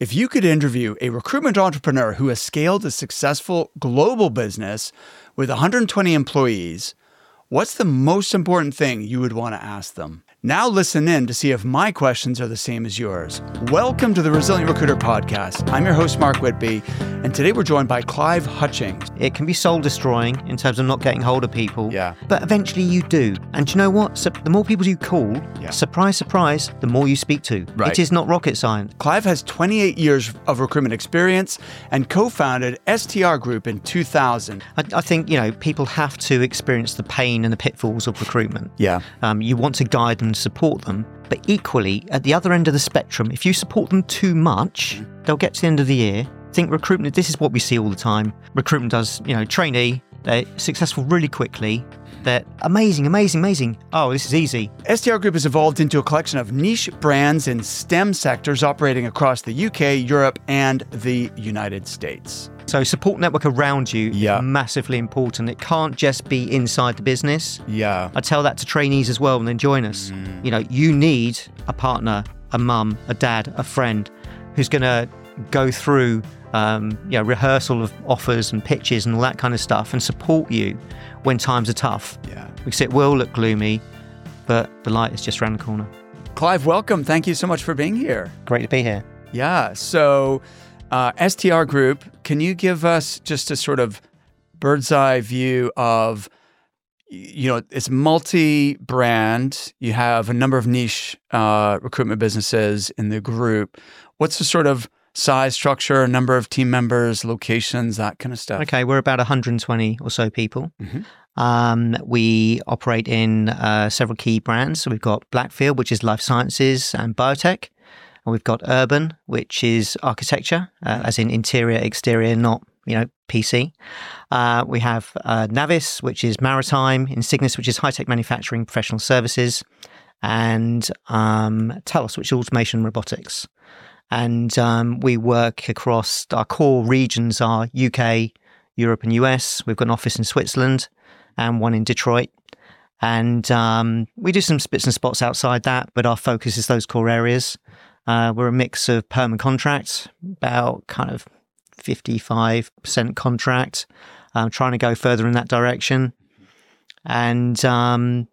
If you could interview a recruitment entrepreneur who has scaled a successful global business with 120 employees, what's the most important thing you would want to ask them? Now listen in to see if my questions are the same as yours. Welcome to the Resilient Recruiter Podcast. I'm your host, Mark Whitby, and today we're joined by Clive Hutchings. It can be soul-destroying in terms of not getting hold of people, Yeah. but eventually you do. And do you know what? So the more people you call, surprise, surprise, the more you speak to. Right. It is not rocket science. Clive has 28 years of recruitment experience and co-founded STR Group in 2000. I think, people have to experience the pain and the pitfalls of recruitment. Yeah. You want to guide them and support them, but equally, at the other end of the spectrum, if you support them too much, they'll get to the end of the year. Think recruitment, this is what we see all the time. Recruitment does, trainee, they're successful really quickly. They're amazing. Oh, this is easy. STR Group has evolved into a collection of niche brands in STEM sectors operating across the UK, Europe, and the United States. So support network around you Yeah. is massively important. It can't just be inside the business. Yeah. I tell that to trainees as well when they join us. You need a partner, a mum, a dad, a friend who's going to go through rehearsal of offers and pitches and all that kind of stuff and support you when times are tough. Yeah. Because it will look gloomy, but the light is just around the corner. Clive, welcome. Thank you so much for being here. Great to be here. Yeah. So STR Group, can you give us just a sort of bird's eye view of, it's multi-brand. You have a number of niche recruitment businesses in the group. What's the sort of size, structure, number of team members, locations, that kind of stuff? Okay, we're about 120 or so people. Mm-hmm. We operate in several key brands. So we've got Blackfield, which is life sciences and biotech. And we've got Urban, which is architecture, as in interior, exterior, not, PC. We have Navis, which is maritime, Insignis, which is high-tech manufacturing, professional services, and Talos, which is automation and robotics. And we work across our core regions are UK, Europe, and US. We've got an office in Switzerland and one in Detroit. And we do some spits and spots outside that, but our focus is those core areas. We're a mix of perm and contract, about kind of 55% contract, trying to go further in that direction. And I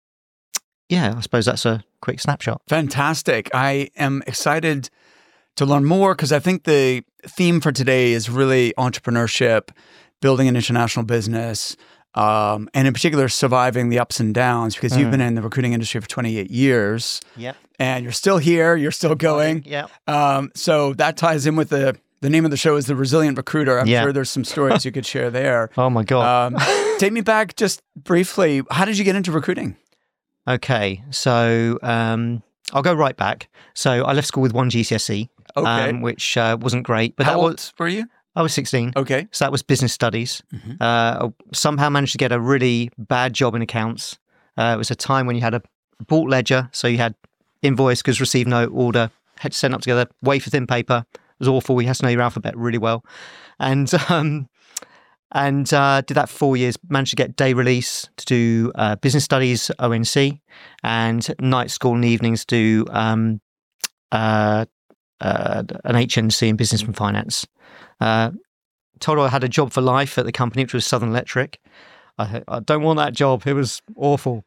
suppose that's a quick snapshot. Fantastic. I am excited to learn more because I think the theme for today is really entrepreneurship, building an international business, and in particular, surviving the ups and downs because you've been in the recruiting industry for 28 years. Yep. And you're still here, you're still going. Yep. So that ties in with the name of the show is The Resilient Recruiter. I'm Yeah. sure there's some stories you could share there. Oh my God. Take me back just briefly. How did you get into recruiting? Okay. So I'll go right back. So I left school with one GCSE, Okay. which wasn't great. But How old were you? I was 16. Okay. So that was business studies. Mm-hmm. Somehow managed to get a really bad job in accounts. It was a time when you had a bought ledger. So you had invoice, goods received, note, order, had to send up together, wafer thin paper. It was awful. You had to know your alphabet really well. And did that 4 years, managed to get day release to do business studies, ONC, and night school and evenings do an HNC in business and finance. Told her I had a job for life at the company, which was Southern Electric. I don't want that job. It was awful.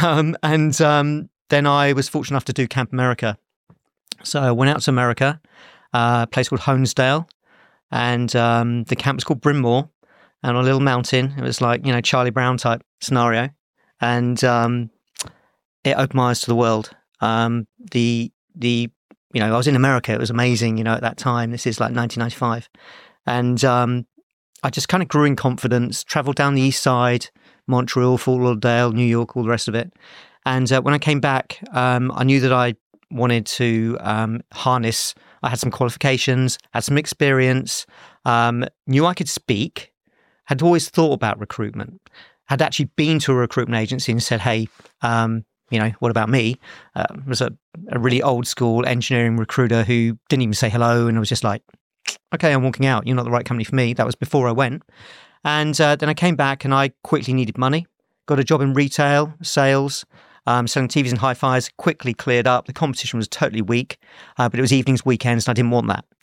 Then I was fortunate enough to do Camp America. So I went out to America, a place called Honesdale, and the camp was called Bryn Mawr, and on a little mountain. It was like, Charlie Brown type scenario. And it opened my eyes to the world. I was in America. It was amazing, at that time. This is like 1995. And I just kind of grew in confidence, traveled down the east side, Montreal, Fort Lauderdale, New York, all the rest of it. And when I came back, I knew that I wanted to harness. I had some qualifications, had some experience, knew I could speak, had always thought about recruitment, had actually been to a recruitment agency and said, hey, what about me? Was a really old school engineering recruiter who didn't even say hello. And I was just like, okay, I'm walking out. You're not the right company for me. That was before I went. And then I came back and I quickly needed money, got a job in retail, sales, selling TVs and hi-fis, quickly cleared up. The competition was totally weak, but it was evenings, weekends, and I didn't want that.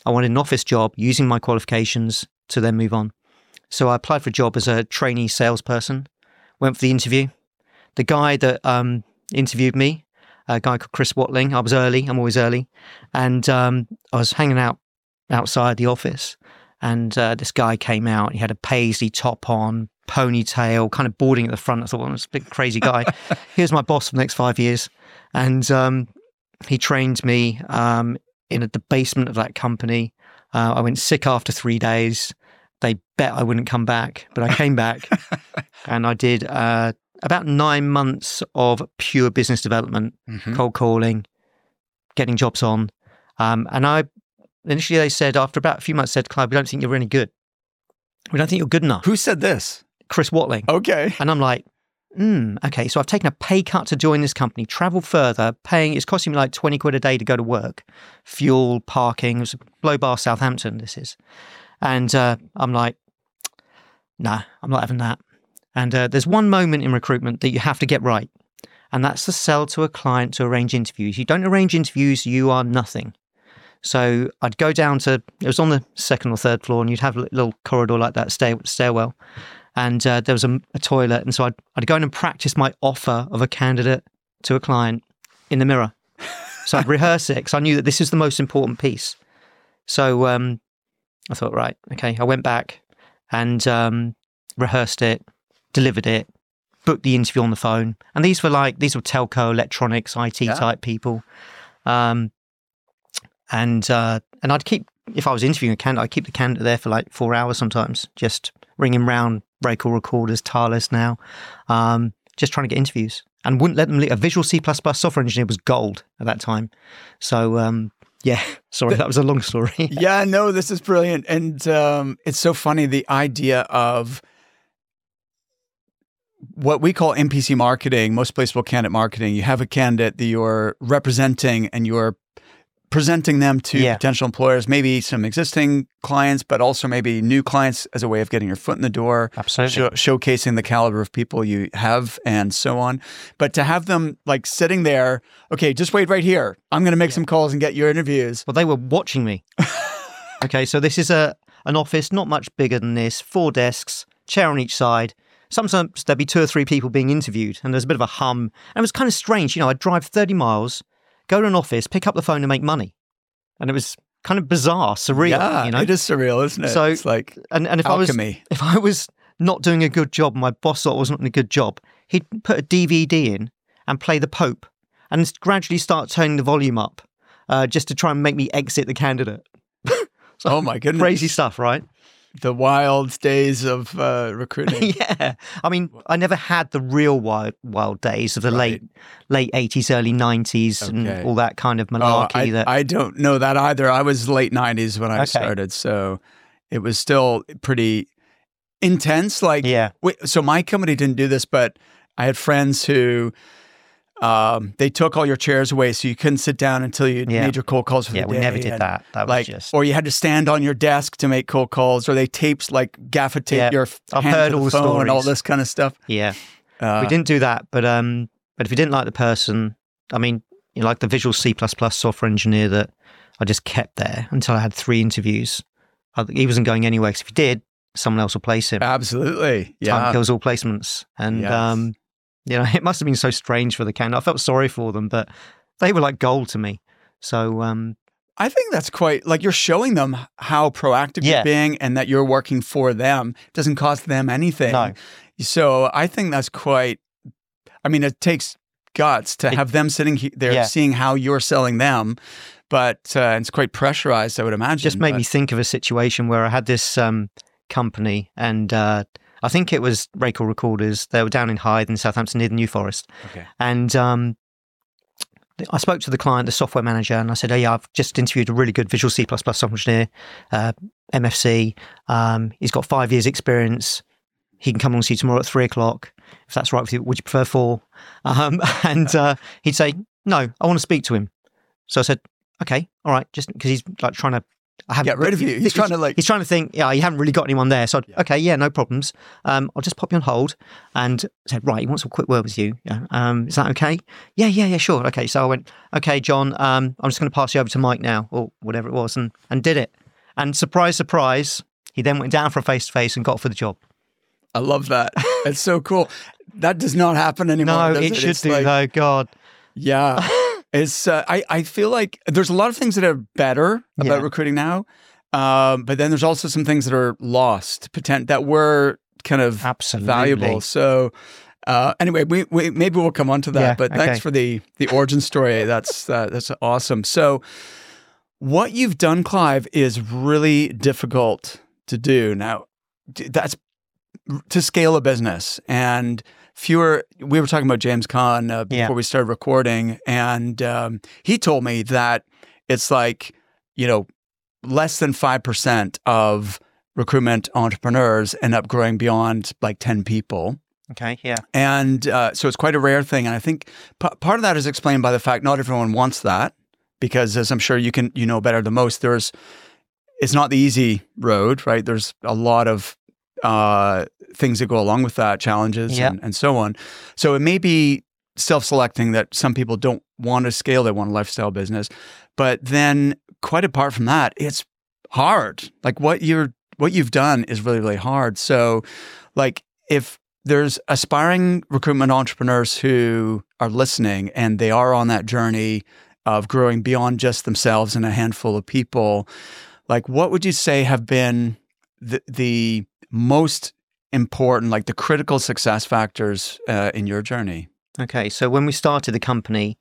I wanted an office job using my qualifications to then move on. So I applied for a job as a trainee salesperson, went for the interview. The guy that interviewed me, a guy called Chris Watling, I was early, I'm always early, and I was hanging out outside the office, and this guy came out. He had a paisley top on, ponytail, kind of boarding at the front. I thought, well, this big crazy guy. Here's my boss for the next 5 years. And he trained me in the basement of that company. I went sick after 3 days. They bet I wouldn't come back, but I came back and I did about 9 months of pure business development, cold calling, getting jobs on. And initially they said, after about a few months, said, Clive, we don't think you're really good. We don't think you're good enough. Who said this? Chris Watling. Okay. And I'm like, okay, so I've taken a pay cut to join this company, travel further, it's costing me like 20 quid a day to go to work, fuel, parking. It was Blow Bar, Southampton, this is. And I'm like, nah, I'm not having that. And there's one moment in recruitment that you have to get right. And that's to sell to a client to arrange interviews. You don't arrange interviews, you are nothing. So I'd go down to, it was on the second or third floor, and you'd have a little corridor like that, stairwell. And there was a toilet. And so I'd go in and practice my offer of a candidate to a client in the mirror. So I'd rehearse it because I knew that this is the most important piece. So I thought, right, okay. I went back and rehearsed it, delivered it, booked the interview on the phone. And these were telco, electronics, IT type people. And I'd keep, if I was interviewing a candidate, I'd keep the candidate there for like 4 hours sometimes, just ringing round Raycall recorders, Thales now, just trying to get interviews, and wouldn't let them leave. A Visual C++ software engineer was gold at that time. So, yeah, sorry, that was a long story. Yeah, no, this is brilliant. And it's so funny, the idea of what we call MPC marketing, most placeable candidate marketing. You have a candidate that you're representing and you're presenting them to potential employers, maybe some existing clients, but also maybe new clients as a way of getting your foot in the door. Absolutely. Showcasing the caliber of people you have and so on. But to have them like sitting there, okay, just wait right here. I'm going to make some calls and get your interviews. Well, they were watching me. Okay, so this is an office not much bigger than this, 4 desks, chair on each side. Sometimes there'd be 2 or 3 people being interviewed, and there's a bit of a hum. And it was kind of strange. I'd drive 30 miles, go to an office, pick up the phone and make money. And it was kind of bizarre, surreal. Yeah, it is surreal, isn't it? So, it's like and if alchemy. if I was not doing a good job, my boss thought I wasn't doing a good job, he'd put a DVD in and play the Pope and gradually start turning the volume up just to try and make me exit the candidate. So, oh my goodness. Crazy stuff, right? The wild days of recruiting. Yeah. I mean, I never had the real wild days of the late 80s, early 90s and all that kind of malarkey. I don't know that either. I was late 90s when I started, so it was still pretty intense. So my company didn't do this, but I had friends who they took all your chairs away, so you couldn't sit down until you made your cold calls for the day. Yeah, we never did that. That was just... Or you had to stand on your desk to make cold calls, or they taped, gaffer tape your I've hand heard to all the the phone stories. and all this kind of stuff. Yeah. We didn't do that, but if you didn't like the person, I mean, like the Visual C++ software engineer that I just kept there until I had 3 interviews. He wasn't going anywhere, because if he did, someone else will place him. Absolutely. Yeah. Time kills all placements. And, it must have been so strange for the candidate. I felt sorry for them, but they were like gold to me. So I think that's quite, you're showing them how proactive you're being and that you're working for them. It doesn't cost them anything. No. So I think that's quite, it takes guts to have them sitting there seeing how you're selling them, but it's quite pressurized, I would imagine. Just made me think of a situation where I had this company, and I think it was Raycall Recorders. They were down in Hythe in Southampton near the New Forest. Okay. And I spoke to the client, the software manager, and I said, "Oh yeah, I've just interviewed a really good Visual C++ software engineer, MFC. He's got 5 years experience. He can come along and see you tomorrow at 3:00. If that's right with you, would you prefer 4?" And he'd say, "No, I want to speak to him." So I said, "Okay, all right," just because he's trying to I haven't get rid of you. He's trying to he's trying to think, yeah, you haven't really got anyone there. So, okay, yeah, no problems. I'll just pop you on hold and said, right, he wants a quick word with you. Yeah. Is that okay? Yeah, sure. Okay. So I went, okay, John, I'm just going to pass you over to Mike now, or whatever it was, and did it. And surprise, he then went down for a face-to-face and got for the job. I love that. It's so cool. That does not happen anymore. No, it should do, though. God. Yeah. It's. I feel like there's a lot of things that are better about recruiting now, but then there's also some things that are lost, that were kind of valuable. So anyway, we maybe we'll come on to that. Yeah, but thanks for the origin story. That's awesome. So what you've done, Clive, is really difficult to do. Now, that's to scale a business and. We were talking about James Caan before we started recording, and he told me that it's like, less than 5% of recruitment entrepreneurs end up growing beyond like 10 people. Okay, yeah. And so it's quite a rare thing. And I think part of that is explained by the fact not everyone wants that, because as I'm sure you know better than most, it's not the easy road, right? There's a lot of things that go along with that, challenges and so on. So it may be self-selecting that some people don't want to scale, they want a lifestyle business. But then quite apart from that, it's hard. Like what you've done is really, really hard. So like if there's aspiring recruitment entrepreneurs who are listening and they are on that journey of growing beyond just themselves and a handful of people, like what would you say have been the most important, like the critical success factors in your journey? Okay, so when we started the company,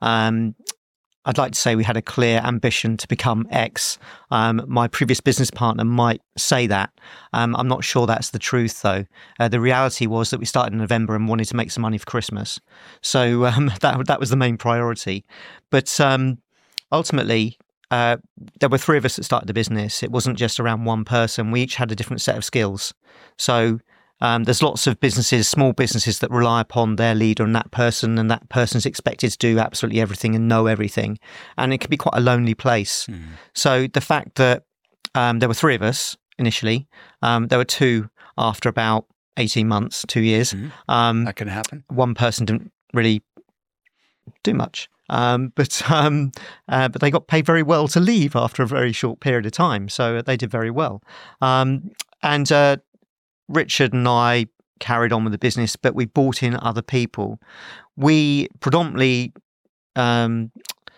I'd like to say we had a clear ambition to become X. My previous business partner might say that. I'm not sure that's the truth, though. The reality was that we started in November and wanted to make some money for Christmas. So that was the main priority. But ultimately, there were three of us that started the business. It wasn't just around one person. We each had a different set of skills. So there's lots of businesses, small businesses that rely upon their leader and that person's expected to do absolutely everything and know everything. And it can be quite a lonely place. Mm. So the fact that there were three of us initially, there were two after about 18 months, 2 years. Mm. That can happen. One person didn't really do much. But they got paid very well to leave after a very short period of time. So they did very well. And Richard and I carried on with the business, but we brought in other people. We predominantly trained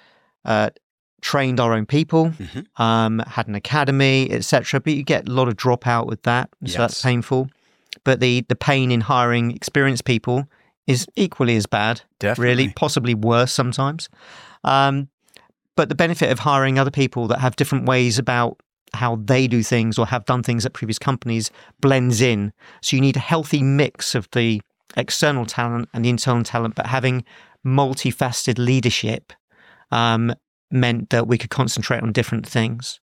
our own people, had an academy, etc. But you get a lot of dropout with that, so that's painful. But the pain in hiring experienced people is equally as bad, really, possibly worse sometimes. But the benefit of hiring other people that have different ways about how they do things or have done things at previous companies blends in. So you need a healthy mix of the external talent and the internal talent, but having multifaceted leadership meant that we could concentrate on different things.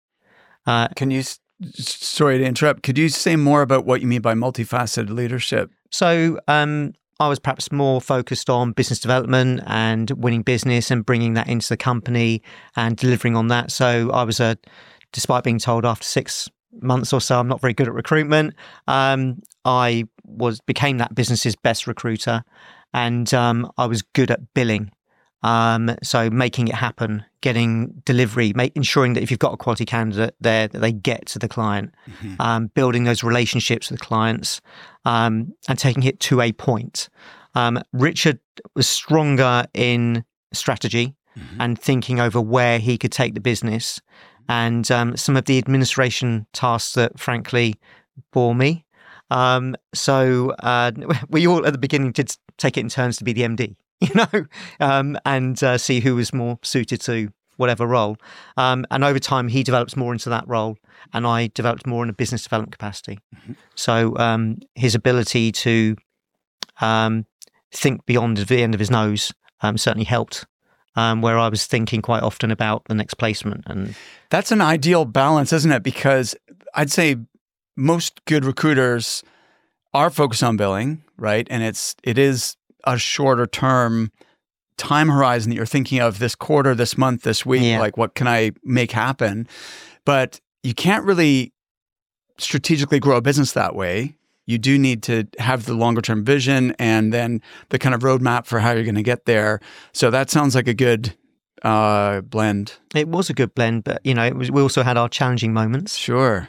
Sorry to interrupt, could you say more about what you mean by multifaceted leadership? So I was perhaps more focused on business development and winning business and bringing that into the company and delivering on that. So I was despite being told after 6 months or so I'm not very good at recruitment, I became that business's best recruiter, and I was good at billing. So making it happen, getting delivery, ensuring that if you've got a quality candidate there, that they get to the client, building those relationships with clients, and taking it to a point. Richard was stronger in strategy and thinking over where he could take the business, and some of the administration tasks that frankly bore me. So we all at the beginning did take it in turns to be the MD. And see who was more suited to whatever role. And over time, he develops more into that role, and I developed more in a business development capacity. So his ability to think beyond the end of his nose certainly helped, where I was thinking quite often about the next placement. And that's an ideal balance, isn't it? Because I'd say most good recruiters are focused on billing, right? And it is a shorter term time horizon that you're thinking of, this quarter, this month, this week, like what can I make happen? but you can't really strategically grow a business that way. You do need to have the longer term vision and then the kind of roadmap for how you're going to get there. So that sounds like a good blend. It was a good blend, but we also had our challenging moments. Sure.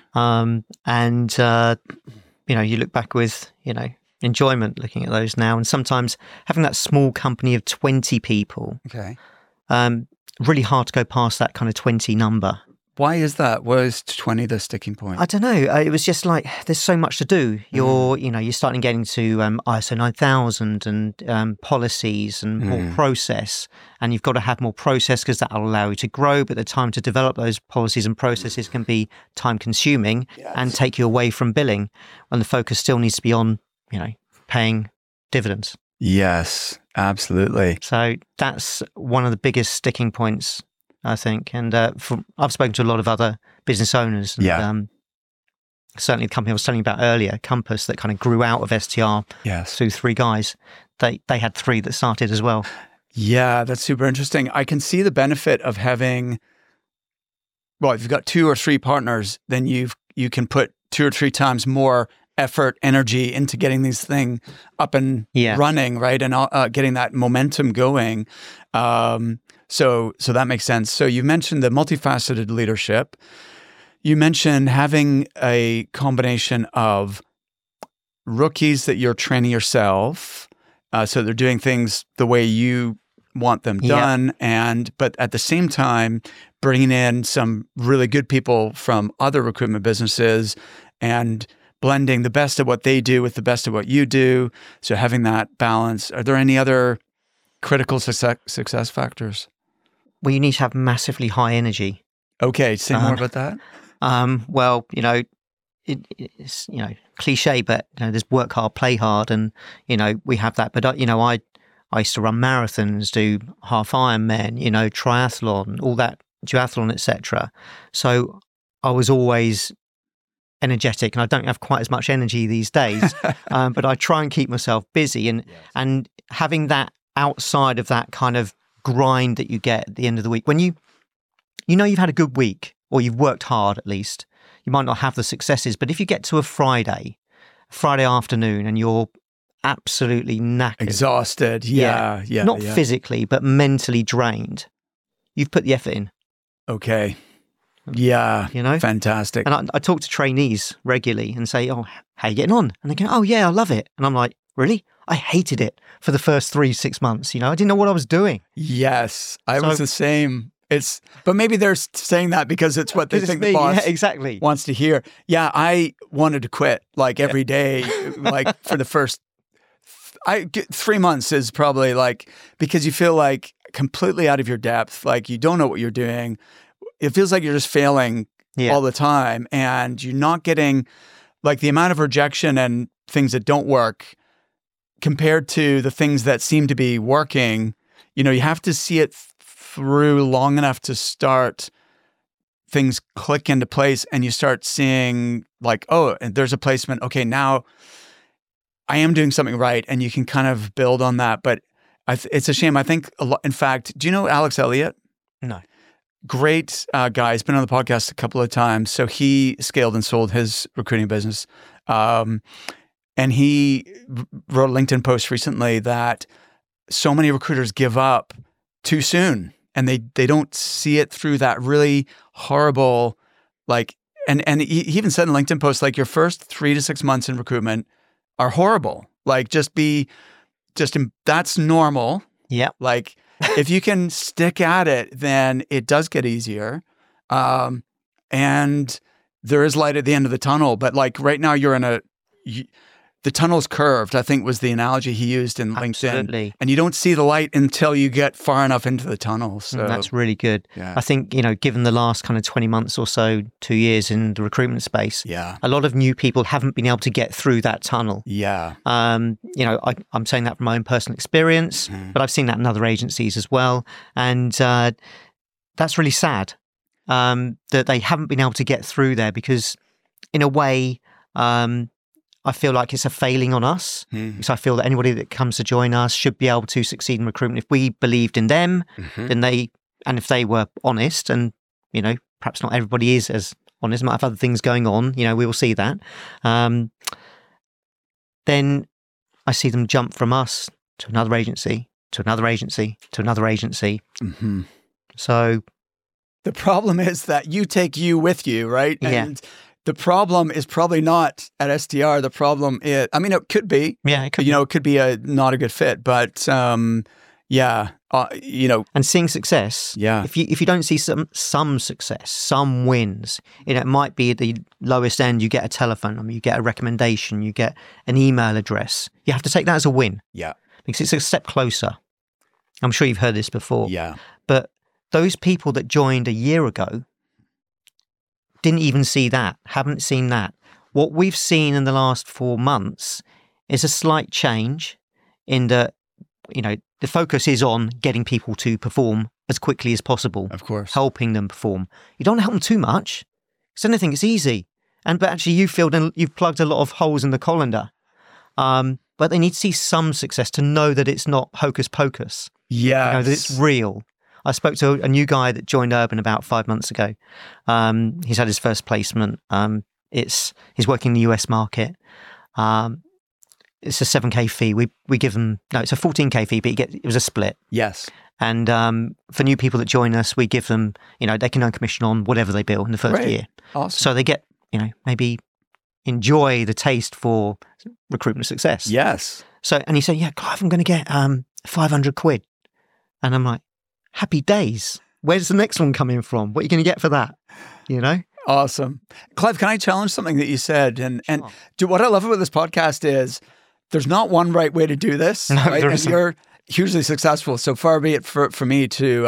You look back with enjoyment looking at those now, and sometimes having that small company of 20 people. Okay. Really hard to go past that kind of 20 number. Why is that? Was 20 the sticking point? I don't know. It was just like there's so much to do. You're starting getting to ISO 9000 and policies and more process, and you've got to have more process because that will allow you to grow. But the time to develop those policies and processes can be time consuming and take you away from billing, when the focus still needs to be on paying dividends. Yes, absolutely. So that's one of the biggest sticking points, I think. And I've spoken to a lot of other business owners. And, certainly the company I was telling you about earlier, Compass, that kind of grew out of STR through 3 guys. They had 3 that started as well. Yeah, that's super interesting. I can see the benefit of having, if you've got 2 or 3 partners, then you can put 2 or 3 times more effort, energy into getting these things up and running, right? And getting that momentum going. So that makes sense. So you mentioned the multifaceted leadership. You mentioned having a combination of rookies that you're training yourself. So they're doing things the way you want them done. But at the same time, bringing in some really good people from other recruitment businesses and blending the best of what they do with the best of what you do. So having that balance. Are there any other critical success factors? Well, you need to have massively high energy. Okay, say more about that. It's cliche, but there's work hard, play hard, and we have that. But I used to run marathons, do half Ironman, triathlon, all that, duathlon, etc. So I was always energetic, and I don't have quite as much energy these days. But I try and keep myself busy, and having that outside of that kind of grind that you get at the end of the week, when you've had a good week, or you've worked hard at least, you might not have the successes, but if you get to a Friday afternoon and you're absolutely knackered, exhausted, not physically but mentally drained, you've put the effort in. Okay. Yeah. Fantastic. And I talk to trainees regularly and say, "Oh, how are you getting on?" And they go, "Oh yeah, I love it." And I'm like, "Really? I hated it for the first 3-6 months. I didn't know what I was doing." Yes, I was the same. But maybe they're saying that because it's what they think the boss exactly wants to hear. Yeah, I wanted to quit every day, for the first 3 months is probably because you feel completely out of your depth, you don't know what you're doing. It feels like you're just failing all the time, and you're not getting the amount of rejection and things that don't work compared to the things that seem to be working. You have to see it through long enough to start things click into place, and you start seeing and there's a placement. Okay, now I am doing something right, and you can kind of build on that. But it's a shame. I think in fact, do you know Alex Elliott? No. Great guy. He's been on the podcast a couple of times. So he scaled and sold his recruiting business. And he wrote a LinkedIn post recently that so many recruiters give up too soon, and they don't see it through that really horrible, and he even said in a LinkedIn post, your first 3 to 6 months in recruitment are horrible. That's normal. Yeah. If you can stick at it, then it does get easier. And there is light at the end of the tunnel. But right now you're in the tunnel's curved, I think was the analogy he used in LinkedIn. Absolutely. And you don't see the light until you get far enough into the tunnel. So that's really good. Yeah. I think, given the last kind of 20 months or so, 2 years in the recruitment space, a lot of new people haven't been able to get through that tunnel. Yeah. I'm saying that from my own personal experience, but I've seen that in other agencies as well. And that's really sad that they haven't been able to get through there, because in a way, I feel like it's a failing on us. Because I feel that anybody that comes to join us should be able to succeed in recruitment. If we believed in them, then if they were honest and, perhaps not everybody is as honest, might have other things going on, we will see that. Then I see them jump from us to another agency, to another agency, to another agency. Mm-hmm. So the problem is that you take you with you, right? Yeah. And the problem is probably not at STR. The problem is, I mean, it could be. Yeah, it could be. It could be not a good fit, but and seeing success. Yeah. If you don't see some success, some wins, it might be at the lowest end. You get a telephone number, you get a recommendation, you get an email address. You have to take that as a win. Yeah. Because it's a step closer. I'm sure you've heard this before. Yeah. But those people that joined a year ago didn't even see that, haven't seen that. What we've seen in the last 4 months is a slight change in that, the focus is on getting people to perform as quickly as possible. Of course. Helping them perform. You don't help them too much, because then they think it's easy. But actually you've plugged a lot of holes in the colander. But they need to see some success to know that it's not hocus pocus. Yeah. That it's real. I spoke to a new guy that joined Urban about 5 months ago. He's had his first placement. He's working in the US market. It's a 7K fee. We give them, it's a 14K fee, but it was a split. Yes. And for new people that join us, we give them, they can earn commission on whatever they bill in the first year. Awesome. So they get, maybe enjoy the taste for recruitment success. Yes. So, and he said, yeah, Clive, I'm going to get 500 quid. And I'm like, happy days. Where's the next one coming from? What are you going to get for that? Awesome. Clive, can I challenge something that you said? And what I love about this podcast is there's not one right way to do this. No, right? there And isn't. you're hugely successful. So far be it for me to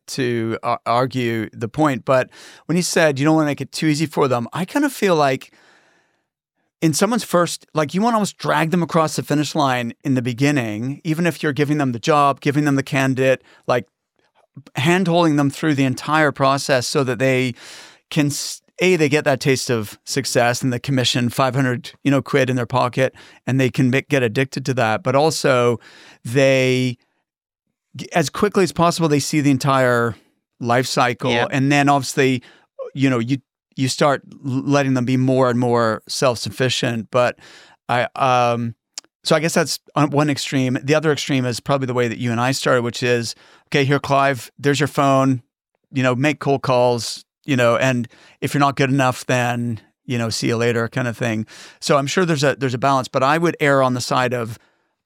argue the point. But when you said you don't want to make it too easy for them, I kind of feel like in someone's first, like you want to almost drag them across the finish line in the beginning, even if you're giving them the job, giving them the candidate, like hand-holding them through the entire process so that they can, they get that taste of success and the commission, 500, quid in their pocket, and they can get addicted to that. But also they, as quickly as possible, they see the entire life cycle. Yeah. And then obviously, you start letting them be more and more self-sufficient. But so I guess that's on one extreme. The other extreme is probably the way that you and I started, which is, okay, here, Clive, there's your phone, make cold calls, and if you're not good enough, then, see you later kind of thing. So I'm sure there's a balance, but I would err on the side of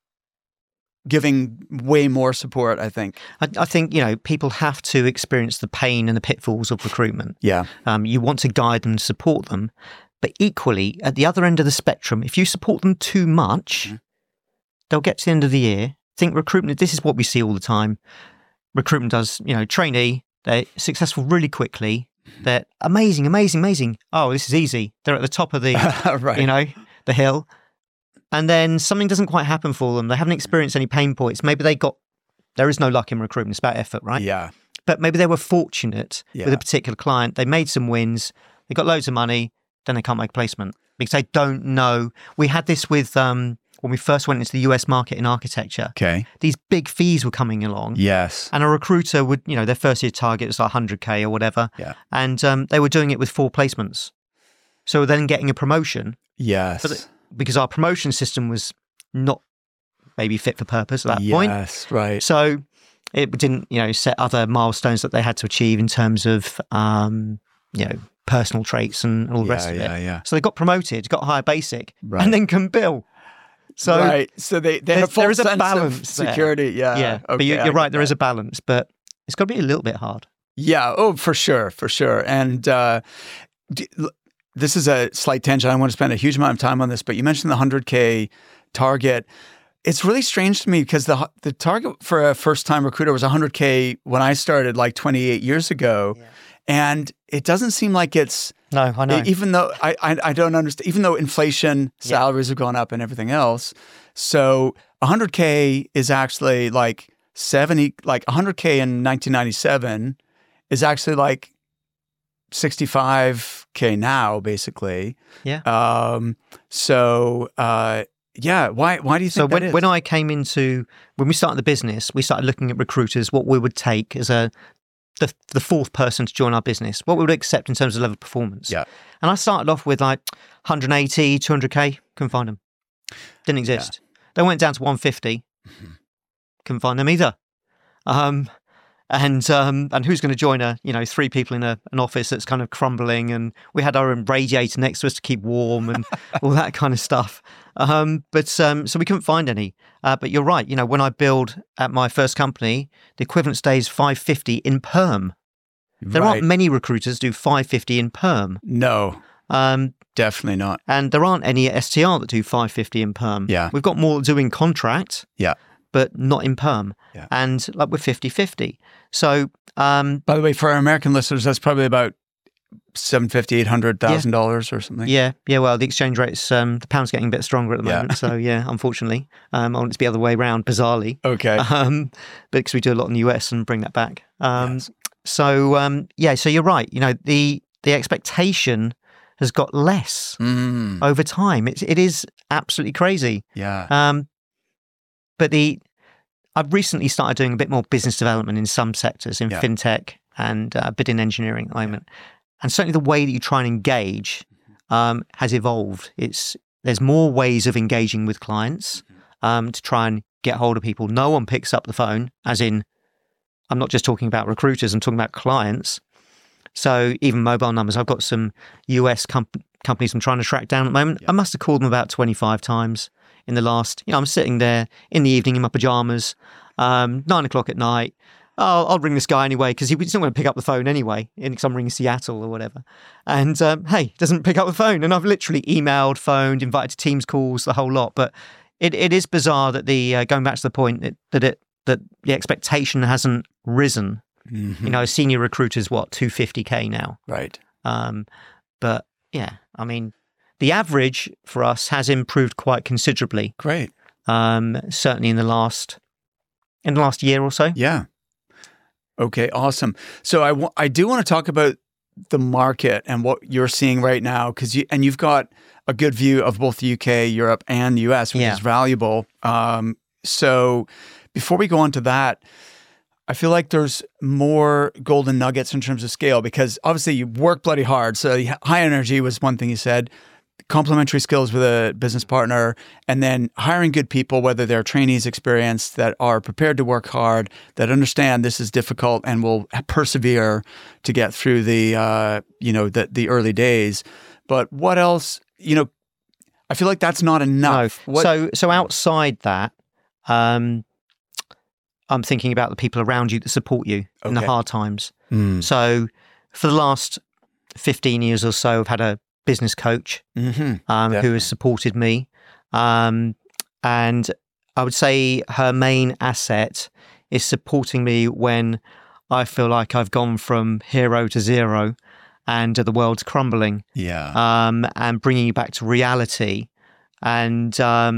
giving way more support, I think. I think, people have to experience the pain and the pitfalls of recruitment. Yeah. You want to guide them and support them. But equally, at the other end of the spectrum, if you support them too much, they'll get to the end of the year, think recruitment, this is what we see all the time. Recruitment does, trainee, they're successful really quickly. They're amazing, amazing, amazing. Oh, this is easy. They're at the top of the, right. The hill. And then something doesn't quite happen for them. They haven't experienced any pain points. Maybe there is no luck in recruitment. It's about effort, right? Yeah. But maybe they were fortunate with a particular client. They made some wins. They got loads of money. Then they can't make a placement because they don't know. We had this with when we first went into the US market in architecture. Okay. These big fees were coming along. Yes. And a recruiter would, their first year target was like 100K or whatever. Yeah. And they were doing it with 4 placements. So then getting a promotion. Yes. Because our promotion system was not maybe fit for purpose at that point. Yes, right. So it didn't, set other milestones that they had to achieve in terms of, personal traits and all the rest of it. Yeah. So they got promoted, got higher basic, Right. and then can bill. So right. So they have a false there is a sense balance of security. there. Yeah. Yeah. Okay, But you're right. There that. is a balance, but it's got to be a little bit hard. Yeah. Oh, for sure. And this is a slight tangent. I don't want to spend a huge amount of time on this, but you mentioned the 100K target. It's really strange to me because the target for a first-time recruiter was 100K when I started like 28 years ago. Yeah. And it doesn't seem like it's... No, I know. Even though I don't understand, even though inflation, salaries have gone up and everything else. So 100K is actually like 100K in 1997 is actually like 65K now, basically. Yeah. Yeah. Why do you think so that is? When I came when we started the business, we started looking at recruiters, what we would take as a the fourth person to join our business, what we would accept in terms of level of performance. Yeah. And I started off with like 180, 200K, couldn't find them. Didn't exist. They went down to 150, couldn't find them either. And who's going to join three people in an office that's kind of crumbling, and we had our own radiator next to us to keep warm and all that kind of stuff. So we couldn't find any. But you're right. When I build at my first company, the equivalent stays 550 in perm. There aren't many recruiters do 550 in perm. No, definitely not. And there aren't any at STR that do 550 in perm. Yeah. We've got more doing contract. Yeah. But not in perm. Yeah. And like we're 50-50. So, by the way, for our American listeners, that's probably about $750,000, $800,000 or something. Yeah. Well, the exchange rate's the pound's getting a bit stronger at the moment. So unfortunately, I want it to be the other way around. Bizarrely, okay. Because we do a lot in the US and bring that back. Yes. So you're right. The expectation has got less over time. It is absolutely crazy. Yeah. But I've recently started doing a bit more business development in some sectors, in fintech and a bit in engineering at the moment. And certainly the way that you try and engage has evolved. There's more ways of engaging with clients to try and get hold of people. No one picks up the phone, as in, I'm not just talking about recruiters, I'm talking about clients. So even mobile numbers, I've got some US companies I'm trying to track down at the moment. I must have called them about 25 times. In the last, I'm sitting there in the evening in my pajamas, 9:00 at night. I'll ring this guy anyway because he's not going to pick up the phone anyway because I'm ringing Seattle or whatever. And hey, doesn't pick up the phone. And I've literally emailed, phoned, invited to Teams calls, the whole lot. But it is bizarre that going back to the point that the expectation hasn't risen. Mm-hmm. A senior recruiter's what, 250K now, Right. But yeah, I mean, the average for us has improved quite considerably. Great. Certainly in the last year or so. Yeah. Okay, awesome. So I do want to talk about the market and what you're seeing right now, because you've got a good view of both the UK, Europe, and the US, which is valuable. So before we go on to that, I feel like there's more golden nuggets in terms of scale, because obviously you work bloody hard. So high energy was one thing you said. Complementary skills with a business partner, and then hiring good people, whether they're trainees experienced, that are prepared to work hard, that understand this is difficult and will persevere to get through the early days. But what else? I feel like that's not enough. No. So outside that, I'm thinking about the people around you that support you in the hard times. So for the last 15 years or so, I've had a business coach who has supported me. And I would say her main asset is supporting me when I feel like I've gone from hero to zero and the world's crumbling. Yeah. And bringing you back to reality. And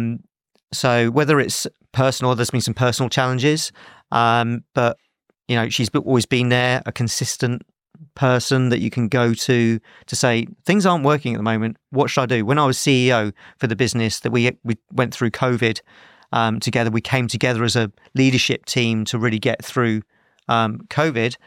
so whether it's personal, there's been some personal challenges, but she's always been there, a consistent person that you can go to say things aren't working at the moment. What should I do? When I was CEO for the business that we went through COVID together, we came together as a leadership team to really get through COVID.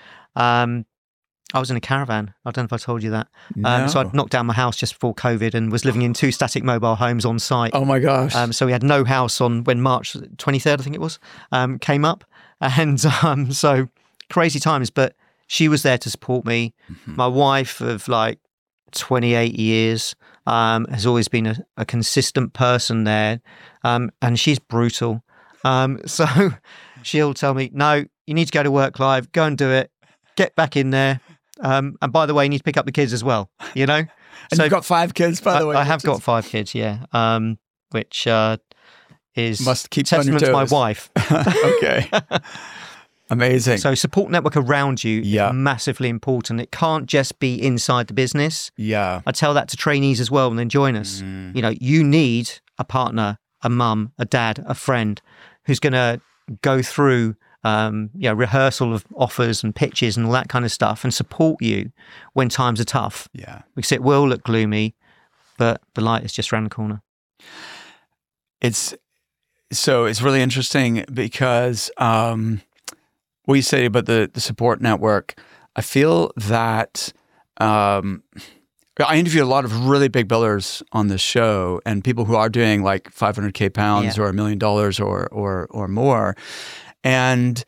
I was in a caravan. I don't know if I told you that. No. So I'd knocked down my house just before COVID and was living in 2 static mobile homes on site. Oh my gosh. So we had no house when March 23rd, I think it was, came up. And so crazy times, but she was there to support me. Mm-hmm. My wife of like 28 years has always been a consistent person there. And she's brutal. So she'll tell me, no, you need to go to work live, go and do it, get back in there. And by the way, you need to pick up the kids as well, And so you've got 5 kids, by the way. I have got 5 kids, yeah. Which is must keep testament to my wife. Okay. Amazing. So support network around you is massively important. It can't just be inside the business. Yeah. I tell that to trainees as well when they join us. You need a partner, a mum, a dad, a friend who's going to go through rehearsal of offers and pitches and all that kind of stuff and support you when times are tough. Yeah. Because it will look gloomy, but the light is just around the corner. It's really interesting because what you say about the support network, I feel that I interviewed a lot of really big billers on this show and people who are doing like 500K pounds or $1 million or more. And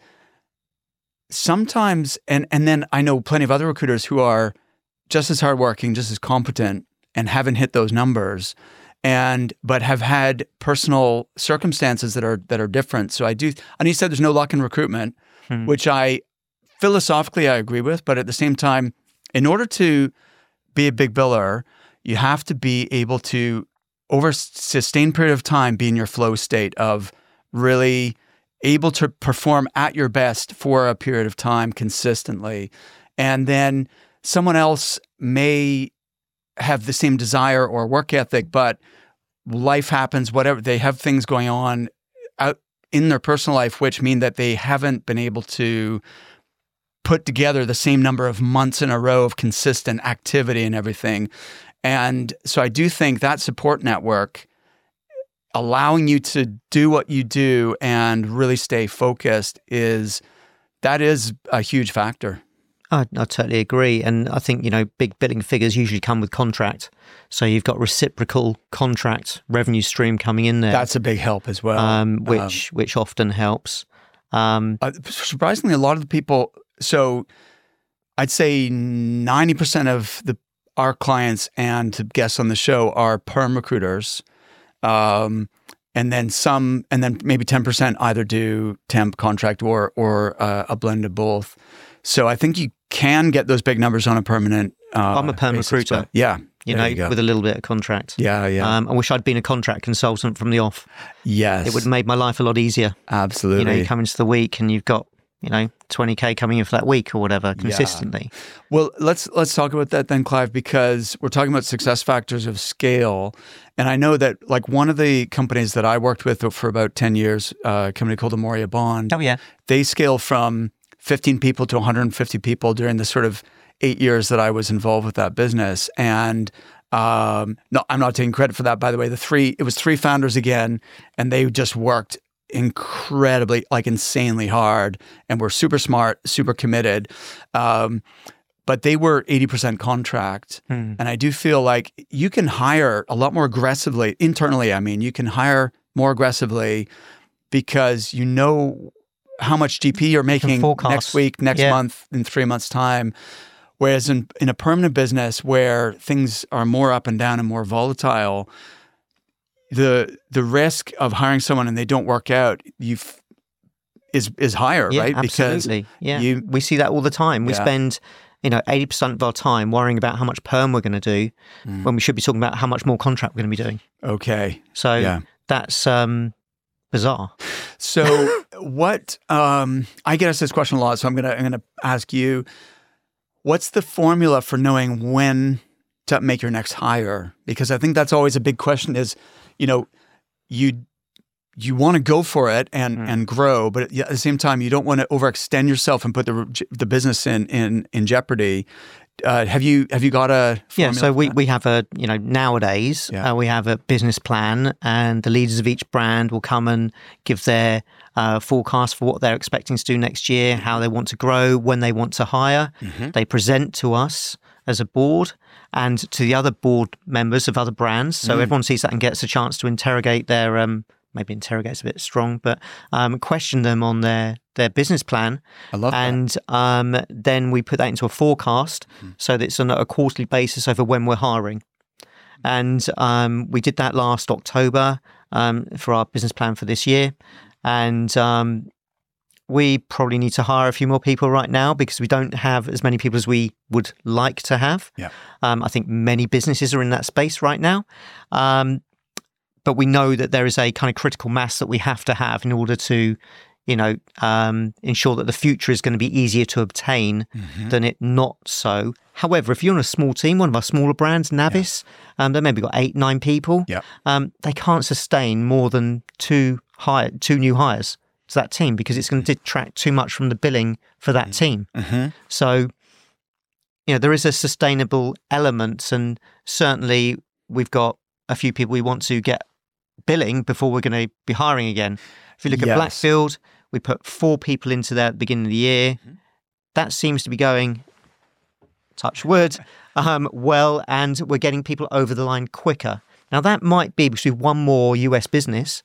sometimes, and then I know plenty of other recruiters who are just as hardworking, just as competent, and haven't hit those numbers, but have had personal circumstances that are different. So and you said there's no luck in recruitment, which philosophically I agree with, but at the same time, in order to be a big biller, you have to be able to, over a sustained period of time, be in your flow state of really able to perform at your best for a period of time consistently. And then someone else may have the same desire or work ethic, but life happens, whatever, they have things going on out in their personal life, which mean that they haven't been able to put together the same number of months in a row of consistent activity and everything. And so I do think that support network, allowing you to do what you do and really stay focused, is a huge factor. I totally agree. And I think, big billing figures usually come with contract. So you've got reciprocal contract revenue stream coming in there. That's a big help as well. Which often helps. Surprisingly, a lot of the people, so I'd say 90% of our clients and guests on the show are perm recruiters. And then maybe 10% either do temp, contract, or a blend of both. So I think you can get those big numbers on a permanent I'm a perm basis, recruiter. Yeah. With a little bit of contract. Yeah. I wish I'd been a contract consultant from the off. Yes. It would have made my life a lot easier. Absolutely. You come into the week and you've got, 20K coming in for that week or whatever consistently. Yeah. Well, let's talk about that then, Clive, because we're talking about success factors of scale. And I know that like one of the companies that I worked with for about 10 years, a company called Amoria Bond. Oh, yeah. They scale from 15 people to 150 people during the sort of 8 years that I was involved with that business. And no, I'm not taking credit for that, by the way. It was 3 founders again, and they just worked incredibly, like insanely hard, and were super smart, super committed. But they were 80% contract. And I do feel like you can hire a lot more aggressively, internally. I mean, you can hire more aggressively because you know how much GP you're making next week, next month, in 3 months' time. Whereas in a permanent business where things are more up and down and more volatile, the risk of hiring someone and they don't work out is higher, right? Absolutely. Because we see that all the time. We spend 80% of our time worrying about how much perm we're going to do when we should be talking about how much more contract we're going to be doing. Okay. So that's bizarre. So what? I get asked this question a lot, so I'm gonna ask you. What's the formula for knowing when to make your next hire? Because I think that's always a big question. Is you want to go for it and grow, but at the same time, you don't want to overextend yourself and put the business in jeopardy. Have you got a formula? Yeah, so we have nowadays we have a business plan, and the leaders of each brand will come and give their forecast for what they're expecting to do next year, how they want to grow, when they want to hire. They present to us as a board and to the other board members of other brands. So everyone sees that and gets a chance to interrogate their, maybe interrogate's a bit strong, but question them on their business plan. I love that. And then we put that into a forecast so that it's on a quarterly basis over when we're hiring. And we did that last October for our business plan for this year. And we probably need to hire a few more people right now because we don't have as many people as we would like to have. Yeah. I think many businesses are in that space right now. But we know that there is a kind of critical mass that we have to have in order to, ensure that the future is going to be easier to obtain than it not so. However, if you're on a small team, one of our smaller brands, Navis, they maybe got 8-9 people. Yeah. They can't sustain more than 2 new hires to that team because it's going to detract too much from the billing for that team. So, there is a sustainable element, and certainly we've got a few people we want to get billing before we're going to be hiring again. If you look at Blackfield, We put 4 people into there at the beginning of the year. That seems to be going, touch wood, well, and we're getting people over the line quicker. Now, that might be because we've won more US business,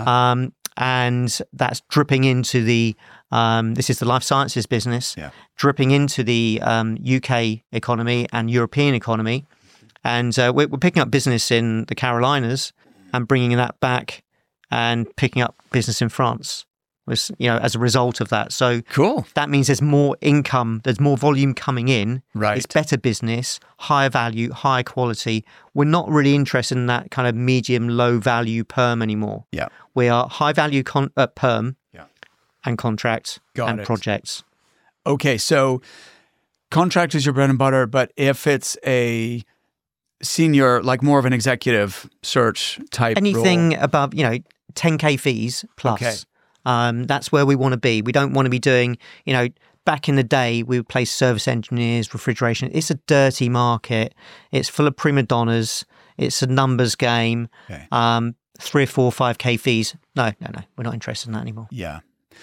and that's dripping into the, this is the life sciences business, dripping into the UK economy and European economy. And we're picking up business in the Carolinas and bringing that back and picking up business in France, was, as a result of that. So cool. That means there's more income, there's more volume coming in. Right. It's better business, higher value, higher quality. We're not really interested in that kind of medium, low value perm anymore. Yeah. We are high value perm and contracts and projects. Okay. So contract is your bread and butter, but if it's a senior, like more of an executive search type anything role, above, 10K fees plus. That's where we want to be. We don't want to be doing, back in the day, we would place service engineers, refrigeration. It's a dirty market. It's full of prima donnas. It's a numbers game. 3 or 4, 5K fees. No. We're not interested in that anymore. Yeah.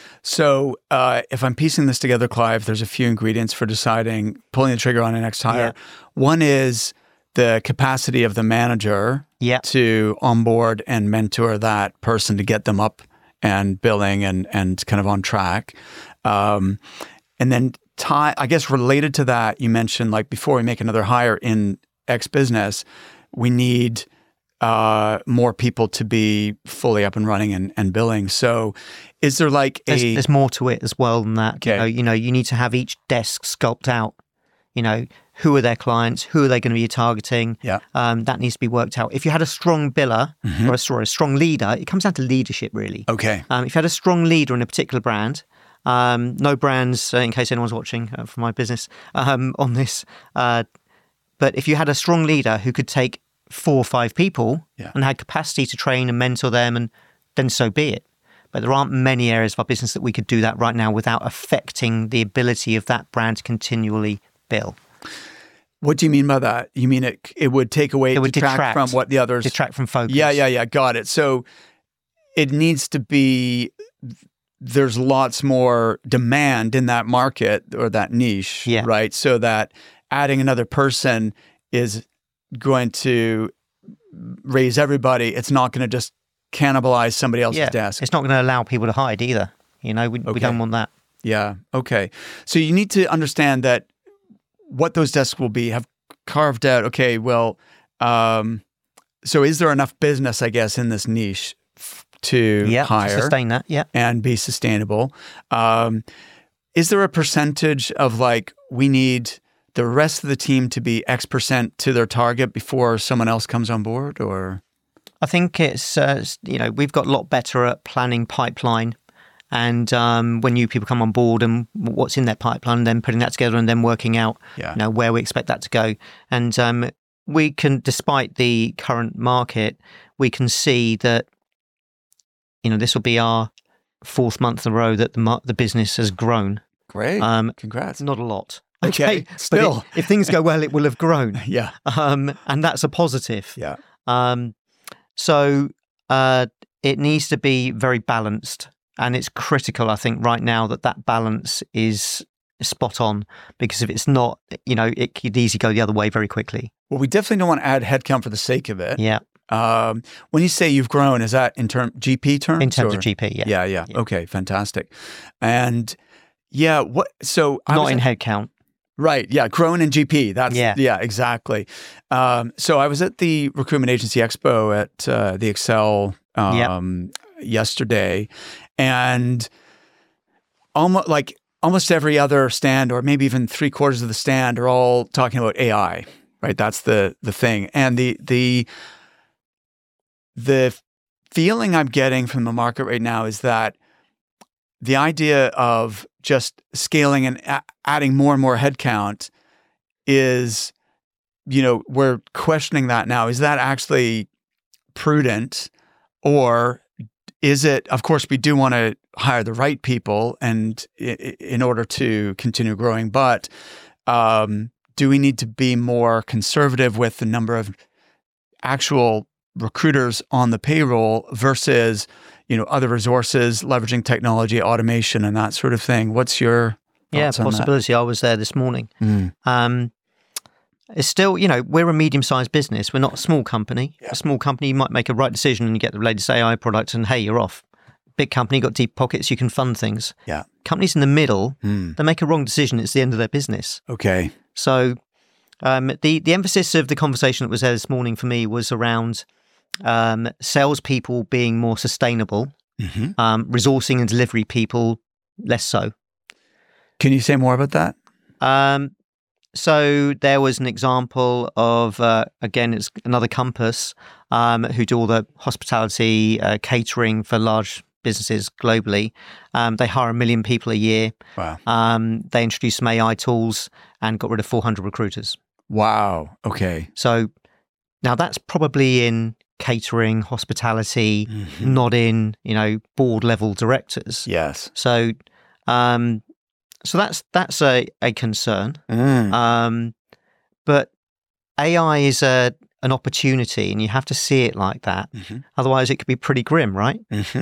So if I'm piecing this together, Clive, there's a few ingredients for deciding, pulling the trigger on an next hire. One is the capacity of the manager to onboard and mentor that person to get them up and billing and kind of on track. And then I guess related to that, you mentioned like before we make another hire in X business, we need more people to be fully up and running and billing. So is there like there's more to it as well than that. Okay. You need to have each desk sculpt out, who are their clients, who are they going to be targeting? That needs to be worked out. If you had a strong biller or a strong leader, it comes down to leadership really. Okay. If you had a strong leader in a particular brand, no brands in case anyone's watching from my business on this, but if you had a strong leader who could take 4 or 5 people and had capacity to train and mentor them, and then so be it. But there aren't many areas of our business that we could do that right now without affecting the ability of that brand to continually bill. What do you mean by that? You mean it would take away, it would detract from what the others... Detract from focus. Yeah. Got it. So it needs to be... There's lots more demand in that market or that niche, right? So that adding another person is going to raise everybody. It's not going to just cannibalize somebody else's desk. It's not going to allow people to hide either. We don't want that. Yeah. Okay. So you need to understand that what those desks will be, have carved out, okay, well, so is there enough business, I guess, in this niche to hire? To sustain that, and be sustainable? Is there a percentage of like, we need the rest of the team to be X% to their target before someone else comes on board, or? I think it's, we've got a lot better at planning pipeline. And when new people come on board and what's in their pipeline, then putting that together and then working out where we expect that to go. And we can, despite the current market, we can see that, this will be our 4th month in a row that the business has grown. Great. Congrats. Not a lot. Okay. Still. But if things go well, it will have grown. And that's a positive. Yeah. So it needs to be very balanced. And it's critical, I think, right now that balance is spot on, because if it's not, it could easily go the other way very quickly. Well, we definitely don't want to add headcount for the sake of it. Yeah. When you say you've grown, is that in GP terms? In terms of GP, yeah. Yeah. Okay, fantastic. And so not in headcount. Right. Yeah. Grown in GP. That's exactly. So I was at the Recruitment Agency Expo at the Excel yesterday, and almost every other stand, or maybe even 3/4 of the stand, are all talking about AI. Right. That's the thing. And the feeling I'm getting from the market right now is that the idea of just scaling and adding more and more headcount is, we're questioning that now. Is that actually prudent, or is it? Of course, we do want to hire the right people, and in order to continue growing, but do we need to be more conservative with the number of actual recruiters on the payroll versus, other resources, leveraging technology, automation, and that sort of thing. What's your thoughts on that? Possibility. I was there this morning. It's still, we're a medium-sized business. We're not a small company. Yeah. A small company, you might make a right decision and you get the latest AI product and hey, you're off. Big company, got deep pockets, you can fund things. Yeah. Companies in the middle, they make a wrong decision, it's the end of their business. Okay. So the emphasis of the conversation that was there this morning for me was around salespeople being more sustainable, resourcing and delivery people less so. Can you say more about that? So there was an example of, again, it's another Compass, who do all the hospitality, catering for large businesses globally. They hire 1 million people a year. Wow. They introduced some AI tools and got rid of 400 recruiters. Wow. Okay. So now that's probably in catering, hospitality, not in, board level directors. Yes. So, so that's a concern. But AI is an opportunity, and you have to see it like that. Otherwise, it could be pretty grim, right?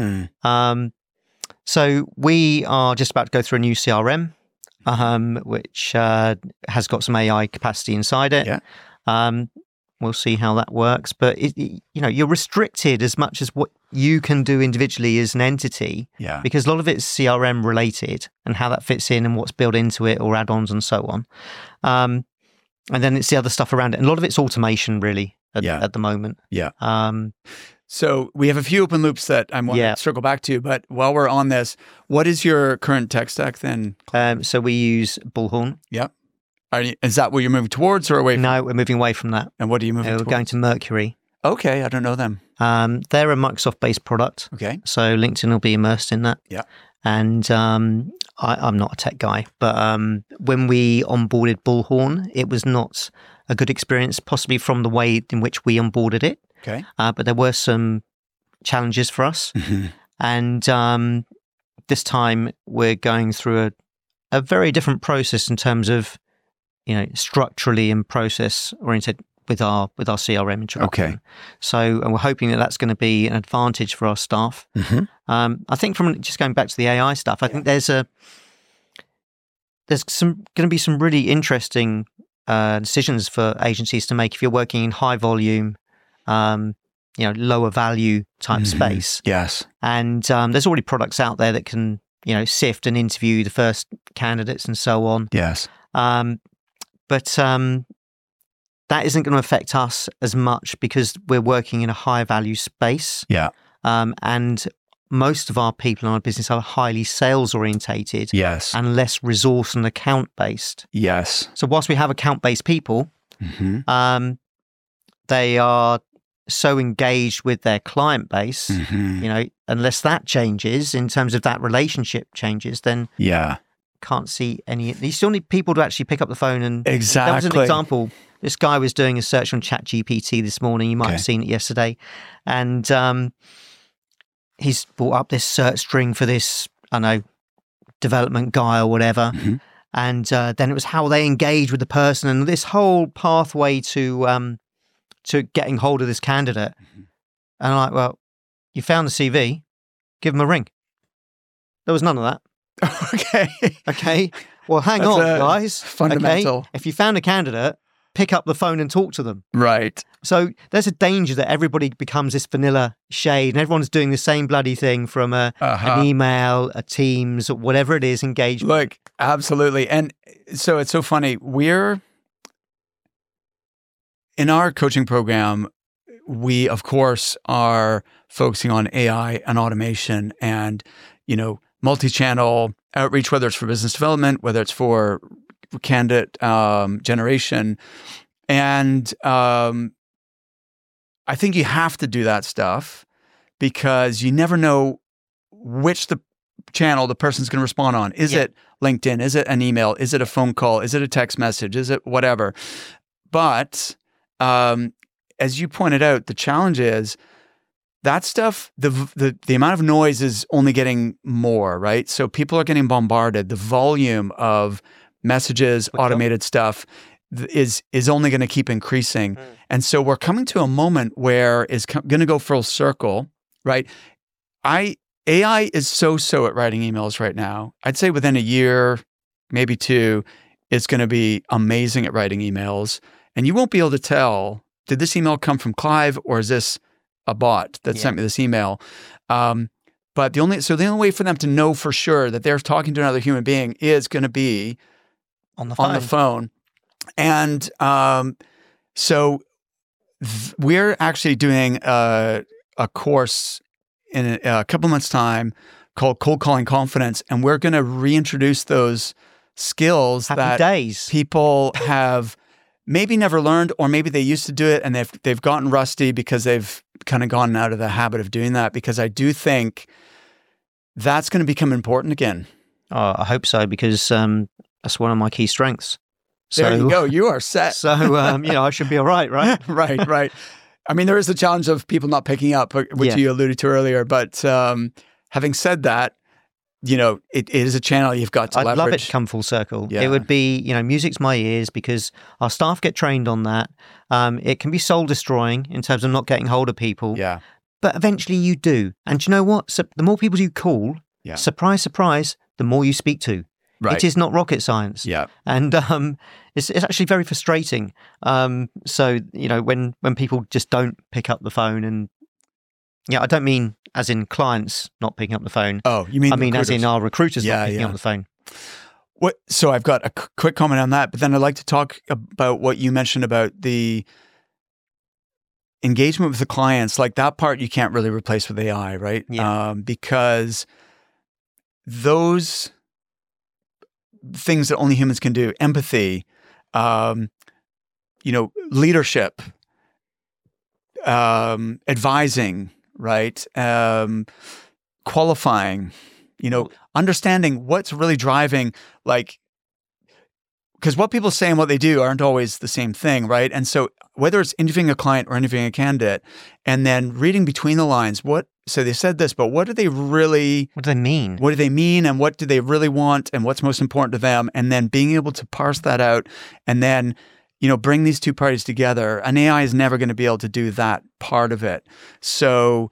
So we are just about to go through a new CRM, which has got some AI capacity inside it. Yeah. We'll see how that works. But you're restricted as much as what you can do individually as an entity. Yeah. Because a lot of it's CRM related and how that fits in and what's built into it or add-ons and so on. And then it's the other stuff around it. And a lot of it's automation really at the moment. Yeah. So we have a few open loops that I want to circle back to. But while we're on this, what is your current tech stack then? So we use Bullhorn. Yep. Is that what you're moving towards or away from? No, we're moving away from that. And what are you moving towards? We're going to Mercury. Okay, I don't know them. They're a Microsoft-based product. Okay. So LinkedIn will be immersed in that. Yeah. And I'm not a tech guy, but when we onboarded Bullhorn, it was not a good experience, possibly from the way in which we onboarded it. Okay. But there were some challenges for us. And this time we're going through a very different process in terms of, structurally and process oriented with our CRM introduction. Okay. So, and we're hoping that that's going to be an advantage for our staff. I think from just going back to the AI stuff, I think there's going to be some really interesting decisions for agencies to make if you're working in high volume, lower value type space. Yes. And there's already products out there that can, sift and interview the first candidates and so on. Yes. But that isn't going to affect us as much because we're working in a high value space. Yeah. And most of our people in our business are highly sales orientated. Yes. And less resource and account based. Yes. So whilst we have account based people, they are so engaged with their client base, unless that changes in terms of that relationship changes, then can't see any. You still need people to actually pick up the phone and exactly. That was an example. This guy was doing a search on ChatGPT this morning. You might have seen it yesterday, and he's brought up this search string for this, development guy or whatever, and then it was how they engage with the person and this whole pathway to getting hold of this candidate. And I'm like, well, you found the CV, give him a ring. There was none of that. Okay. Well, hang on, guys. Fundamental. Okay? If you found a candidate, pick up the phone and talk to them. Right. So there's a danger that everybody becomes this vanilla shade and everyone's doing the same bloody thing from an email, a Teams, or whatever it is, engagement. Look, absolutely. And so it's so funny. In our coaching program, we, of course, are focusing on AI and automation and, multi-channel outreach, whether it's for business development, whether it's for candidate generation. And I think you have to do that stuff because you never know which channel the person's going to respond on. Is it LinkedIn? Is it an email? Is it a phone call? Is it a text message? Is it whatever? But as you pointed out, the challenge is that stuff, the amount of noise is only getting more, right? So people are getting bombarded. The volume of messages, automated stuff, is only going to keep increasing. And so we're coming to a moment where it's going to go full circle, right? AI is so at writing emails right now. I'd say within a year, maybe 2, it's going to be amazing at writing emails. And you won't be able to tell, did this email come from Clive or is this a bot that sent me this email? But the only way for them to know for sure that they're talking to another human being is going to be on the phone. And so we're actually doing a course in a couple months' time called Cold Calling Confidence, and we're going to reintroduce those skills people have maybe never learned, or maybe they used to do it and they've gotten rusty because they've kind of gone out of the habit of doing that. Because I do think that's going to become important again. Oh, I hope so, because that's one of my key strengths. So, there you go. You are set. So, I should be all right, right? Right. I mean, there is the challenge of people not picking up, which you alluded to earlier. But having said that, it is a channel you've got to leverage. I'd love it to come full circle. Yeah. It would be, music's my ears, because our staff get trained on that. It can be soul destroying in terms of not getting hold of people. Yeah. But eventually you do. And do you know what? So the more people you call, surprise, surprise, the more you speak to. Right. It is not rocket science. Yeah. And it's actually very frustrating. So, when people just don't pick up the phone, and I don't mean as in clients not picking up the phone. Oh, you mean I mean as in our recruiters not picking up the phone. So I've got a quick comment on that, but then I'd like to talk about what you mentioned about the engagement with the clients. Like that part you can't really replace with AI, right? Yeah. Because those things that only humans can do, empathy, leadership, advising, right? Qualifying, understanding what's really driving, because what people say and what they do aren't always the same thing, right? And so whether it's interviewing a client or interviewing a candidate, and then reading between the lines, so they said this, but what do they mean? What do they mean, and what do they really want, and what's most important to them? And then being able to parse that out, and then bring these two parties together. An AI is never going to be able to do that part of it. So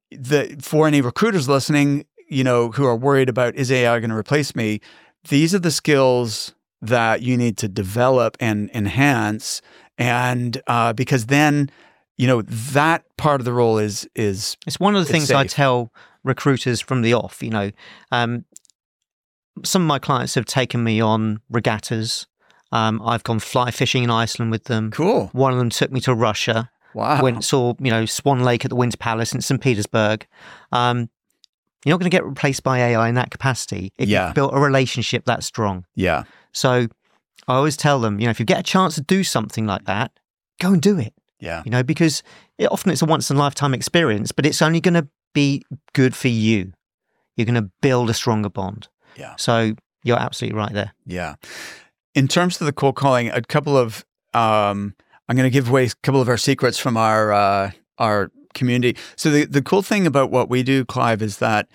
for any recruiters listening, who are worried about, is AI going to replace me? These are the skills that you need to develop and enhance. And because then, that part of the role is it's one of the things safe. I tell recruiters from the off. Some of my clients have taken me on regattas. I've gone fly fishing in Iceland with them. Cool. One of them took me to Russia. Wow. Went and saw, Swan Lake at the Winter Palace in St. Petersburg. You're not going to get replaced by AI in that capacity if you've built a relationship that strong. Yeah. So I always tell them, if you get a chance to do something like that, go and do it. Yeah. Because often it's a once in a lifetime experience, but it's only going to be good for you. You're going to build a stronger bond. Yeah. So you're absolutely right there. Yeah. In terms of the cold calling, a couple of, I'm going to give away a couple of our secrets from our community. So the cool thing about what we do, Clive, is that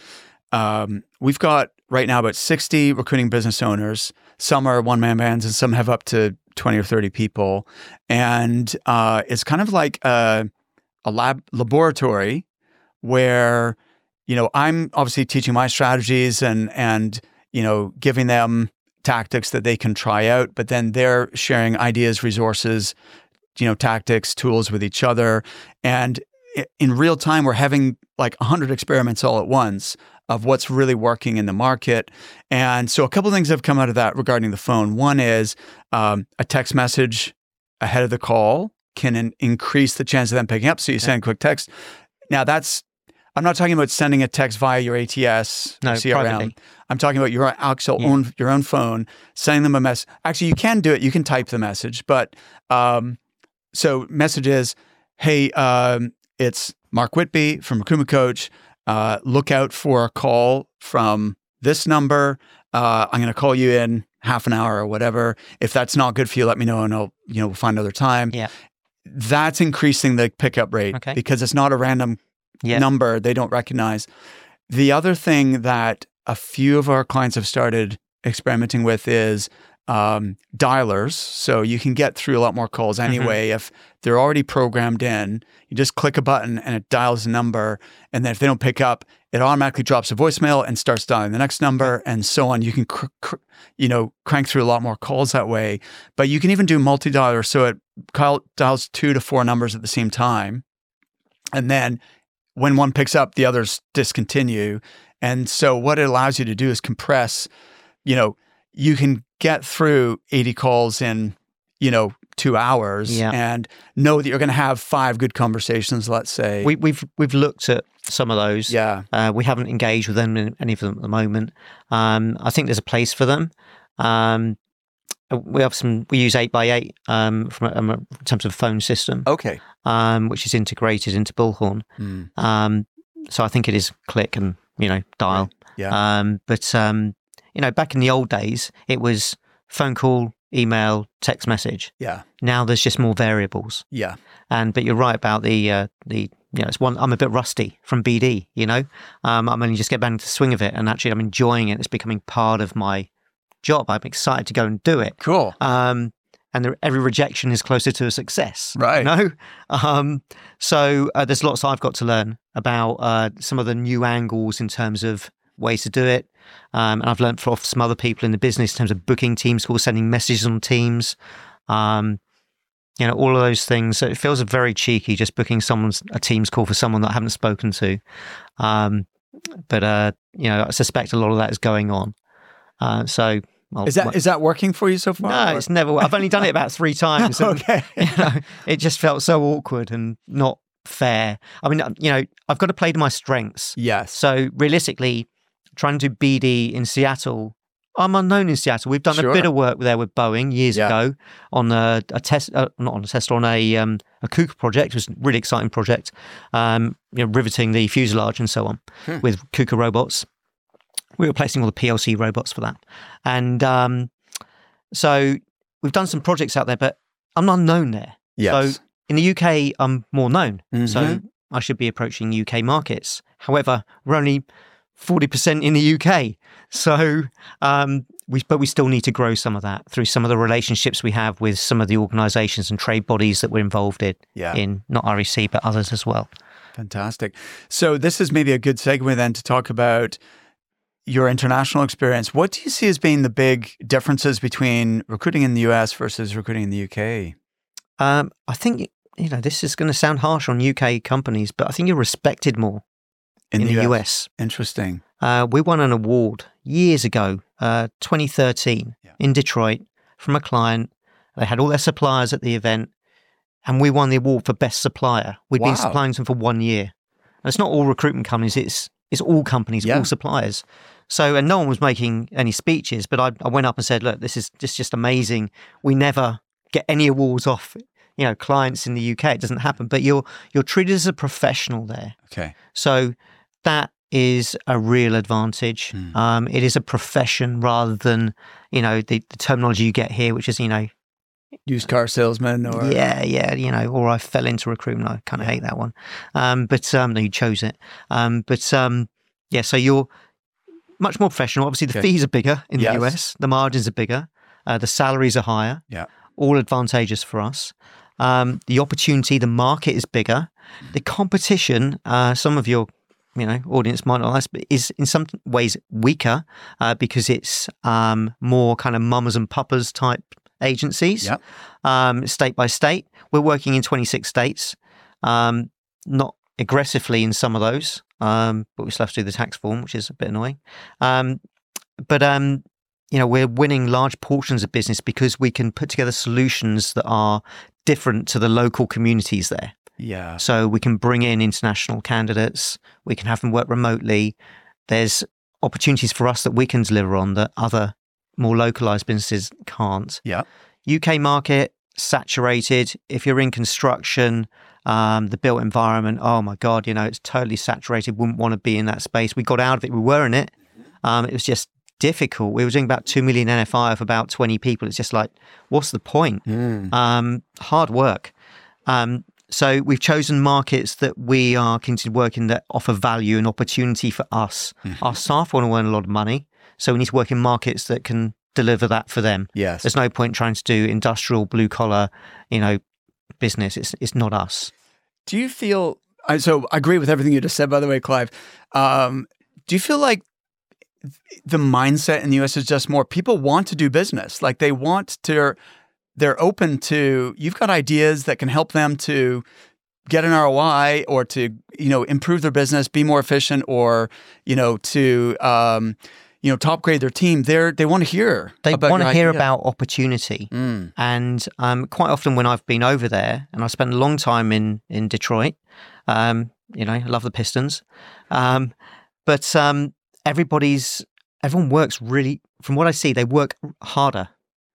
we've got right now about 60 recruiting business owners. Some are one-man bands and some have up to 20 or 30 people. And it's kind of like a laboratory where, I'm obviously teaching my strategies and giving them tactics that they can try out, but then they're sharing ideas, resources, tactics, tools with each other. And in real time, we're having like 100 experiments all at once of what's really working in the market. And so a couple of things have come out of that regarding the phone. One is a text message ahead of the call can increase the chance of them picking up. So you send a quick text. Now I'm not talking about sending a text via your ATS or CRM. Privately. I'm talking about your actual your own phone, sending them a message. Actually, you can do it. You can type the message, but so message is, hey, it's Mark Whitby from Recruitment Coach. Look out for a call from this number. I'm going to call you in half an hour or whatever. If that's not good for you, let me know, and I'll we'll find another time. Yeah, that's increasing the pickup rate because it's not a random number they don't recognize. The other thing that a few of our clients have started experimenting with is dialers, so you can get through a lot more calls anyway. If they're already programmed in, you just click a button and it dials a number. And then if they don't pick up, it automatically drops a voicemail and starts dialing the next number and so on. You can, crank through a lot more calls that way. But you can even do multi-dialer. So it dials 2 to 4 numbers at the same time. And then when one picks up, the others discontinue. And so what it allows you to do is compress, you can get through 80 calls in, 2 hours and know that you're going to have 5 good conversations, let's say. We've looked at some of those. Yeah. We haven't engaged with any of them at the moment. I think there's a place for them. We use 8x8 in terms of phone system. Okay. Which is integrated into Bullhorn. So I think it is click and, dial. Right. Yeah. But back in the old days, it was phone call, email, text message. Yeah. Now there's just more variables. Yeah. But you're right about it's one. I'm a bit rusty from BD. I'm only just getting back into the swing of it, and actually I'm enjoying it. It's becoming part of my job. I'm excited to go and do it. Cool. And every rejection is closer to a success. Right. So there's lots I've got to learn about some of the new angles in terms of ways to do it. And I've learned from some other people in the business in terms of booking Teams calls, sending messages on Teams, all of those things. So it feels very cheeky just booking a Teams call for someone that I haven't spoken to. But I suspect a lot of that is going on. Is that working for you so far? No, it's never. I've only done it about 3 times. And, okay. It just felt so awkward and not fair. I mean, I've got to play to my strengths. Yes. So realistically, trying to do BD in Seattle, I'm unknown in Seattle. We've done a bit of work there with Boeing years ago on a test, not on a test, on a KUKA project. It was a really exciting project, riveting the fuselage and so on with KUKA robots. We were replacing all the PLC robots for that. And so we've done some projects out there, but I'm not known there. Yes. So in the UK, I'm more known. So I should be approaching UK markets. However, we're only 40% in the UK. So, but we still need to grow some of that through some of the relationships we have with some of the organisations and trade bodies that we're involved in, not REC, but others as well. Fantastic. So this is maybe a good segue then to talk about your international experience. What do you see as being the big differences between recruiting in the US versus recruiting in the UK? I think, this is going to sound harsh on UK companies, but I think you're respected more in the US. Interesting. We won an award years ago, 2013, in Detroit from a client. They had all their suppliers at the event, and we won the award for best supplier. We'd been supplying to them for 1 year. And it's not all recruitment companies, it's all companies, all suppliers. So, and no one was making any speeches, but I went up and said, look, this is just amazing. We never get any awards off, clients in the UK. It doesn't happen, but you're treated as a professional there. Okay. So that is a real advantage. It is a profession rather than, the terminology you get here, which is, used car salesman or... or I fell into recruitment. I kind of hate that one. But no, you chose it. So you're much more professional. Obviously, the fees are bigger in the US. The margins are bigger. The salaries are higher. Yeah. All advantageous for us. The opportunity, the market is bigger. The competition, some of your audience might not like, but is in some ways weaker because it's more kind of mamas and papas type agencies, state by state. We're working in 26 states, not aggressively in some of those, but we still have to do the tax form, which is a bit annoying. We're winning large portions of business because we can put together solutions that are different to the local communities there. Yeah. So we can bring in international candidates. We can have them work remotely. There's opportunities for us that we can deliver on that other more localized businesses can't. Yeah. UK market, saturated. If you're in construction, the built environment, oh my God, it's totally saturated. Wouldn't want to be in that space. We got out of it. We were in it. It was just difficult. We were doing about 2 million NFI of about 20 people. It's just like, what's the point? Hard work. So we've chosen markets that we are keen to work in that offer value and opportunity for us. Our staff want to earn a lot of money. So we need to work in markets that can deliver that for them. Yes. There's no point trying to do industrial blue collar, business. It's not us. Do you feel, so I agree with everything you just said, by the way, Clive. Do you feel like the mindset in the US is just more people want to do business? Like they're open to, you've got ideas that can help them to get an ROI or to, improve their business, be more efficient, or, to, top grade their team. They want to hear. They about want to your hear idea. about opportunity. And quite often when I've been over there, and I spent a long time in Detroit, I love the Pistons, but everyone works really. From what I see, they work harder,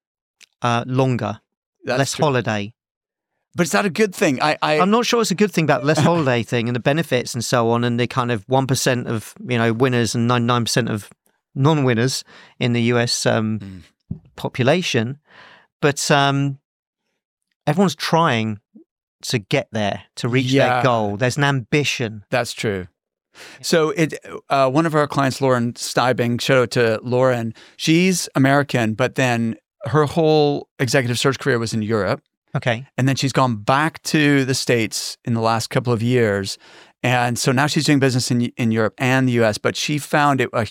longer, That's less true. holiday. But is that a good thing? I'm not sure it's a good thing about less holiday thing and the benefits and so on, and the kind of 1% of winners and 99% of non-winners in the US population. But everyone's trying to get there, to reach their goal. There's an ambition. That's true. So one of our clients, Lauren Steibing, shout out to Lauren. She's American, but then her whole executive search career was in Europe. Okay. And then she's gone back to the States in the last couple of years. And so now she's doing business in Europe and the US, but she found it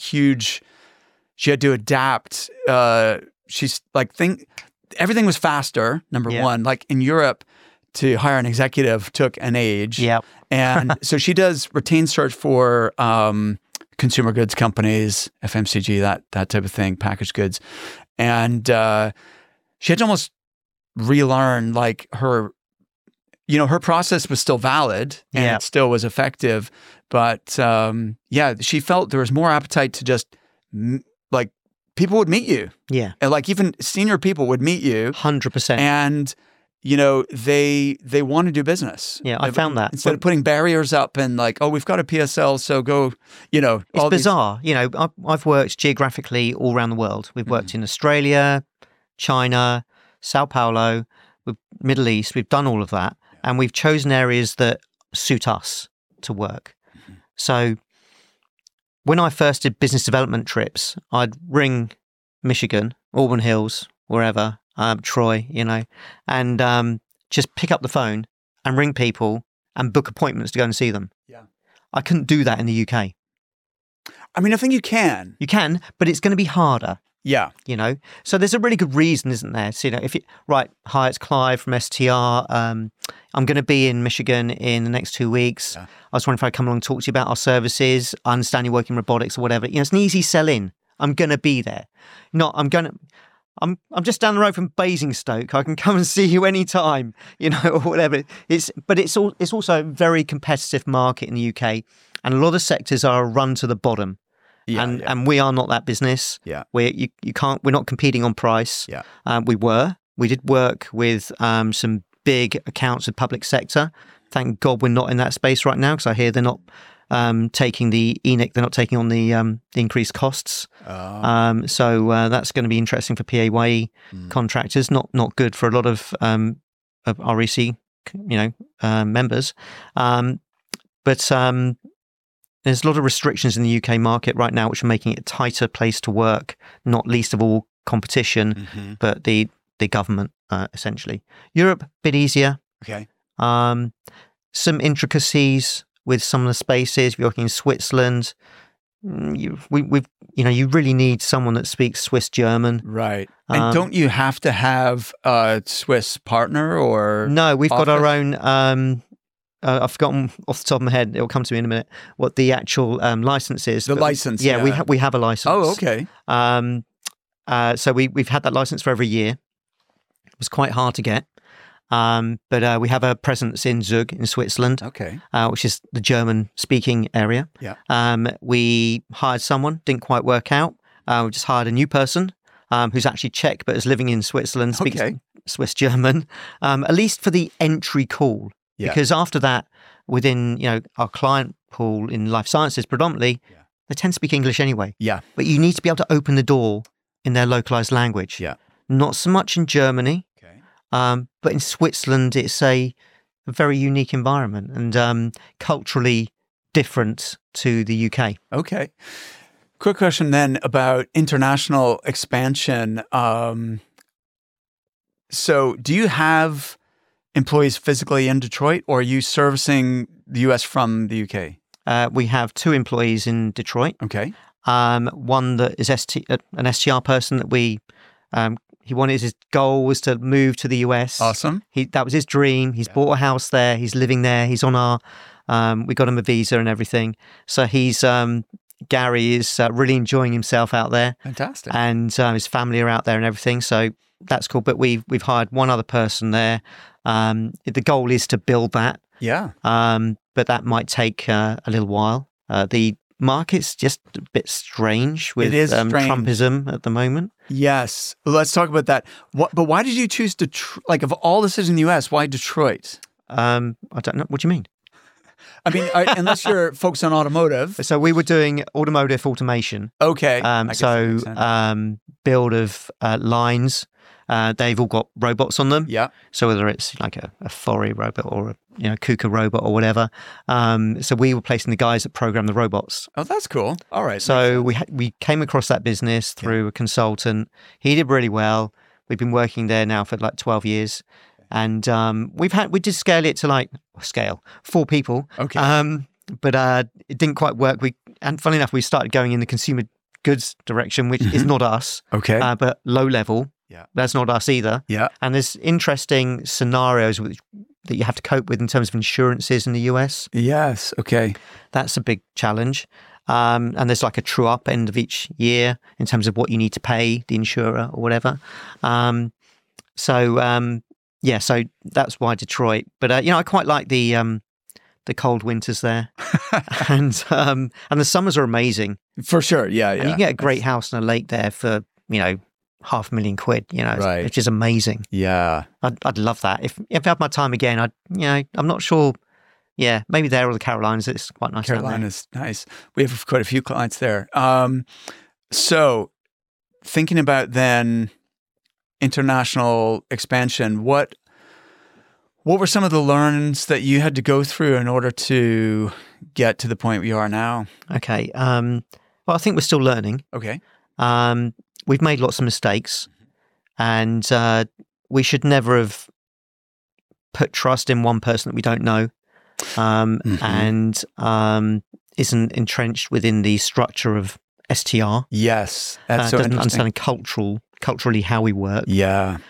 she had to adapt. She's like, everything was faster, number one. Like in Europe, to hire an executive took an age. Yeah. And so she does retained search for consumer goods companies, FMCG, that type of thing, packaged goods. And she had to almost relearn like her process was still valid and it still was effective. But she felt there was more appetite to just like people would meet you. Yeah. And like even senior people would meet you. 100%. And they want to do business. Yeah, I found that. Instead of putting barriers up and like, oh, we've got a PSL, so go, It's bizarre. I've worked geographically all around the world. We've worked in Australia, China, Sao Paulo, Middle East. We've done all of that. And we've chosen areas that suit us to work. So when I first did business development trips, I'd ring Michigan, Auburn Hills, wherever, Troy, and just pick up the phone and ring people and book appointments to go and see them. Yeah. I couldn't do that in the UK. I mean, I think you can. You can, but it's going to be harder. Yeah. So there's a really good reason, isn't there? So, hi, it's Clive from STR. I'm going to be in Michigan in the next 2 weeks. Yeah. I was wondering if I'd come along and talk to you about our services. I understand you're working robotics or whatever. It's an easy sell in. I'm going to be there. I'm just down the road from Basingstoke. I can come and see you anytime, or whatever. It's also a very competitive market in the UK, and a lot of sectors are run to the bottom. Yeah, and we are not that business. Yeah, we're not competing on price. Yeah, we did work with some big accounts with public sector. Thank God we're not in that space right now, because I hear they're not taking the ENIC, they're not taking on the increased costs. Oh. So that's going to be interesting for PAYE contractors. Not good for a lot of REC, members. But there's a lot of restrictions in the UK market right now, which are making it a tighter place to work. Not least of all competition, but the government essentially. Europe, a bit easier. Okay. Some intricacies with some of the spaces. If you're working in Switzerland, you really need someone that speaks Swiss German. Right. And don't you have to have a Swiss partner or? No, we've office? got our own. I've forgotten off the top of my head. It will come to me in a minute. What the actual license is? The license. Yeah, we have a license. Oh, okay. So we've had that license for over a year. It was quite hard to get. But we have a presence in Zug in Switzerland, okay, which is the German-speaking area. Yeah. We hired someone, didn't quite work out. We just hired a new person who's actually Czech but is living in Switzerland, speaks Swiss German, at least for the entry call. Yeah. Because after that, within our client pool in life sciences predominantly, they tend to speak English anyway. Yeah. But you need to be able to open the door in their localized language. Yeah. Not so much in Germany. But in Switzerland, it's a very unique environment and culturally different to the UK. Okay. Quick question then about international expansion. So do you have employees physically in Detroit, or are you servicing the US from the UK? We have 2 employees in Detroit. Okay. One that is an STR person that his goal was to move to the US. Awesome. That was his dream. He's bought a house there. He's living there. He's on we got him a visa and everything. So Gary is really enjoying himself out there. Fantastic. And his family are out there and everything. So that's cool. But we've hired one other person there. The goal is to build that. Yeah. But that might take a little while. The market's just a bit strange with Trumpism at the moment. Yes. Well, let's talk about that. But why did you choose Detroit? Like, of all the cities in the U.S., why Detroit? I don't know. What do you mean? I mean, unless you're focused on automotive. So we were doing automotive automation. Okay. Build of lines. They've all got robots on them. Yeah. So whether it's like a Fori robot or a KUKA robot or whatever. So we were placing the guys that program the robots. Oh, that's cool. All right. So we came across that business through a consultant. He did really well. We've been working there now for like 12 years. And we did scale it to 4 people. Okay. But it didn't quite work. And funny enough, we started going in the consumer goods direction, which is not us. Okay. But low level. Yeah. That's not us either. Yeah. And there's interesting scenarios that you have to cope with in terms of insurances in the US. Yes. Okay. That's a big challenge. And there's like a true up end of each year in terms of what you need to pay the insurer or whatever. So that's why Detroit. But I quite like the cold winters there, and the summers are amazing For sure. Yeah. Yeah. And you can get a great house and a lake there for £500,000. Right. Which is amazing. Yeah. I'd love that. If I had my time again, I'm not sure. Yeah, maybe there or the Carolinas. It's quite nice. Carolina's nice. We have quite a few clients there. So thinking about then international expansion, what were some of the learnings that you had to go through in order to get to the point we are now? Okay. Well, I think we're still learning. Okay. We've made lots of mistakes, and we should never have put trust in one person that we don't know, and isn't entrenched within the structure of STR. Yes, that's so doesn't interesting. understand culturally how we work. Yeah.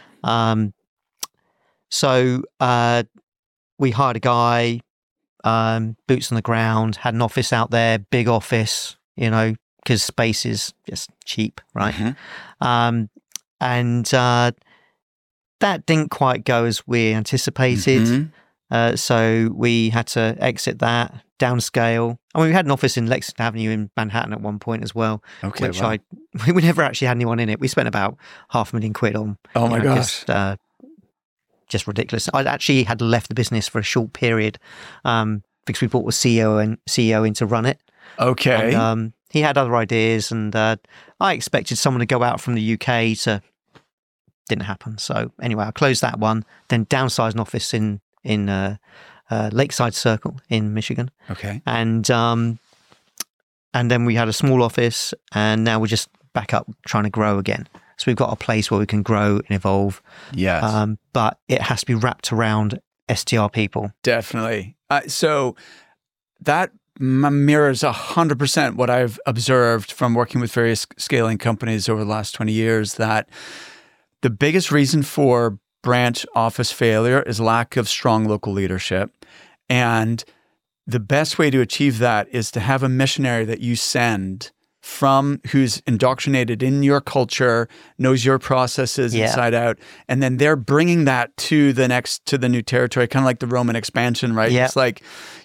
So we hired a guy, boots on the ground, had an office out there, big office, because space is just cheap, right? Mm-hmm. And that didn't quite go as we anticipated. Mm-hmm. So we had to exit that, downscale. I mean, we had an office in Lexington Avenue in Manhattan at one point as well, Okay. which Wow. we never actually had anyone in it. We spent about £500,000 on. Oh my gosh. Just ridiculous. I actually had left the business for a short period because we brought a CEO in to run it. Okay. And, he had other ideas, and I expected someone to go out from the UK didn't happen. So anyway, I closed that one, then downsized an office in Lakeside Circle in Michigan. Okay. And then we had a small office, and now we're just back up trying to grow again. So we've got a place where we can grow and evolve. Yes. But it has to be wrapped around STR people. Definitely. So that mirrors 100% what I've observed from working with various scaling companies over the last 20 years, that the biggest reason for branch office failure is lack of strong local leadership. And the best way to achieve that is to have a missionary that you send from who's indoctrinated in your culture, knows your processes inside out, and then they're bringing that to the new territory, kind of like the Roman expansion, right? Yeah. It's like,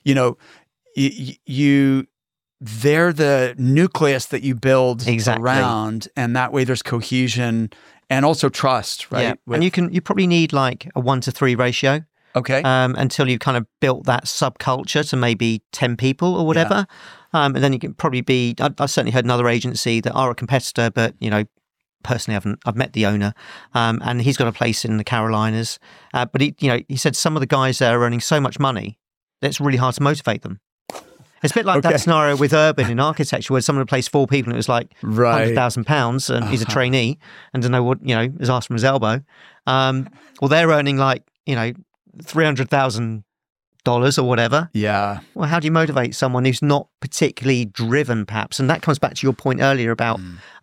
they're the nucleus that you build around, and that way there's cohesion and also trust, right? Yeah. And you probably need like a 1-to-3 ratio. Okay. Until you've kind of built that subculture to maybe 10 people or whatever. And then you can probably be, I've certainly heard another agency that are a competitor, but, personally I've met the owner, and he's got a place in the Carolinas. But he said some of the guys there are earning so much money that it's really hard to motivate them. It's a bit like that scenario with Urban in architecture where someone replaced 4 people and it was like Right. £100,000 and he's a trainee and doesn't know what, is asked from his elbow. Well, they're earning like, $300,000 or whatever. Yeah. Well, how do you motivate someone who's not particularly driven, perhaps? And that comes back to your point earlier about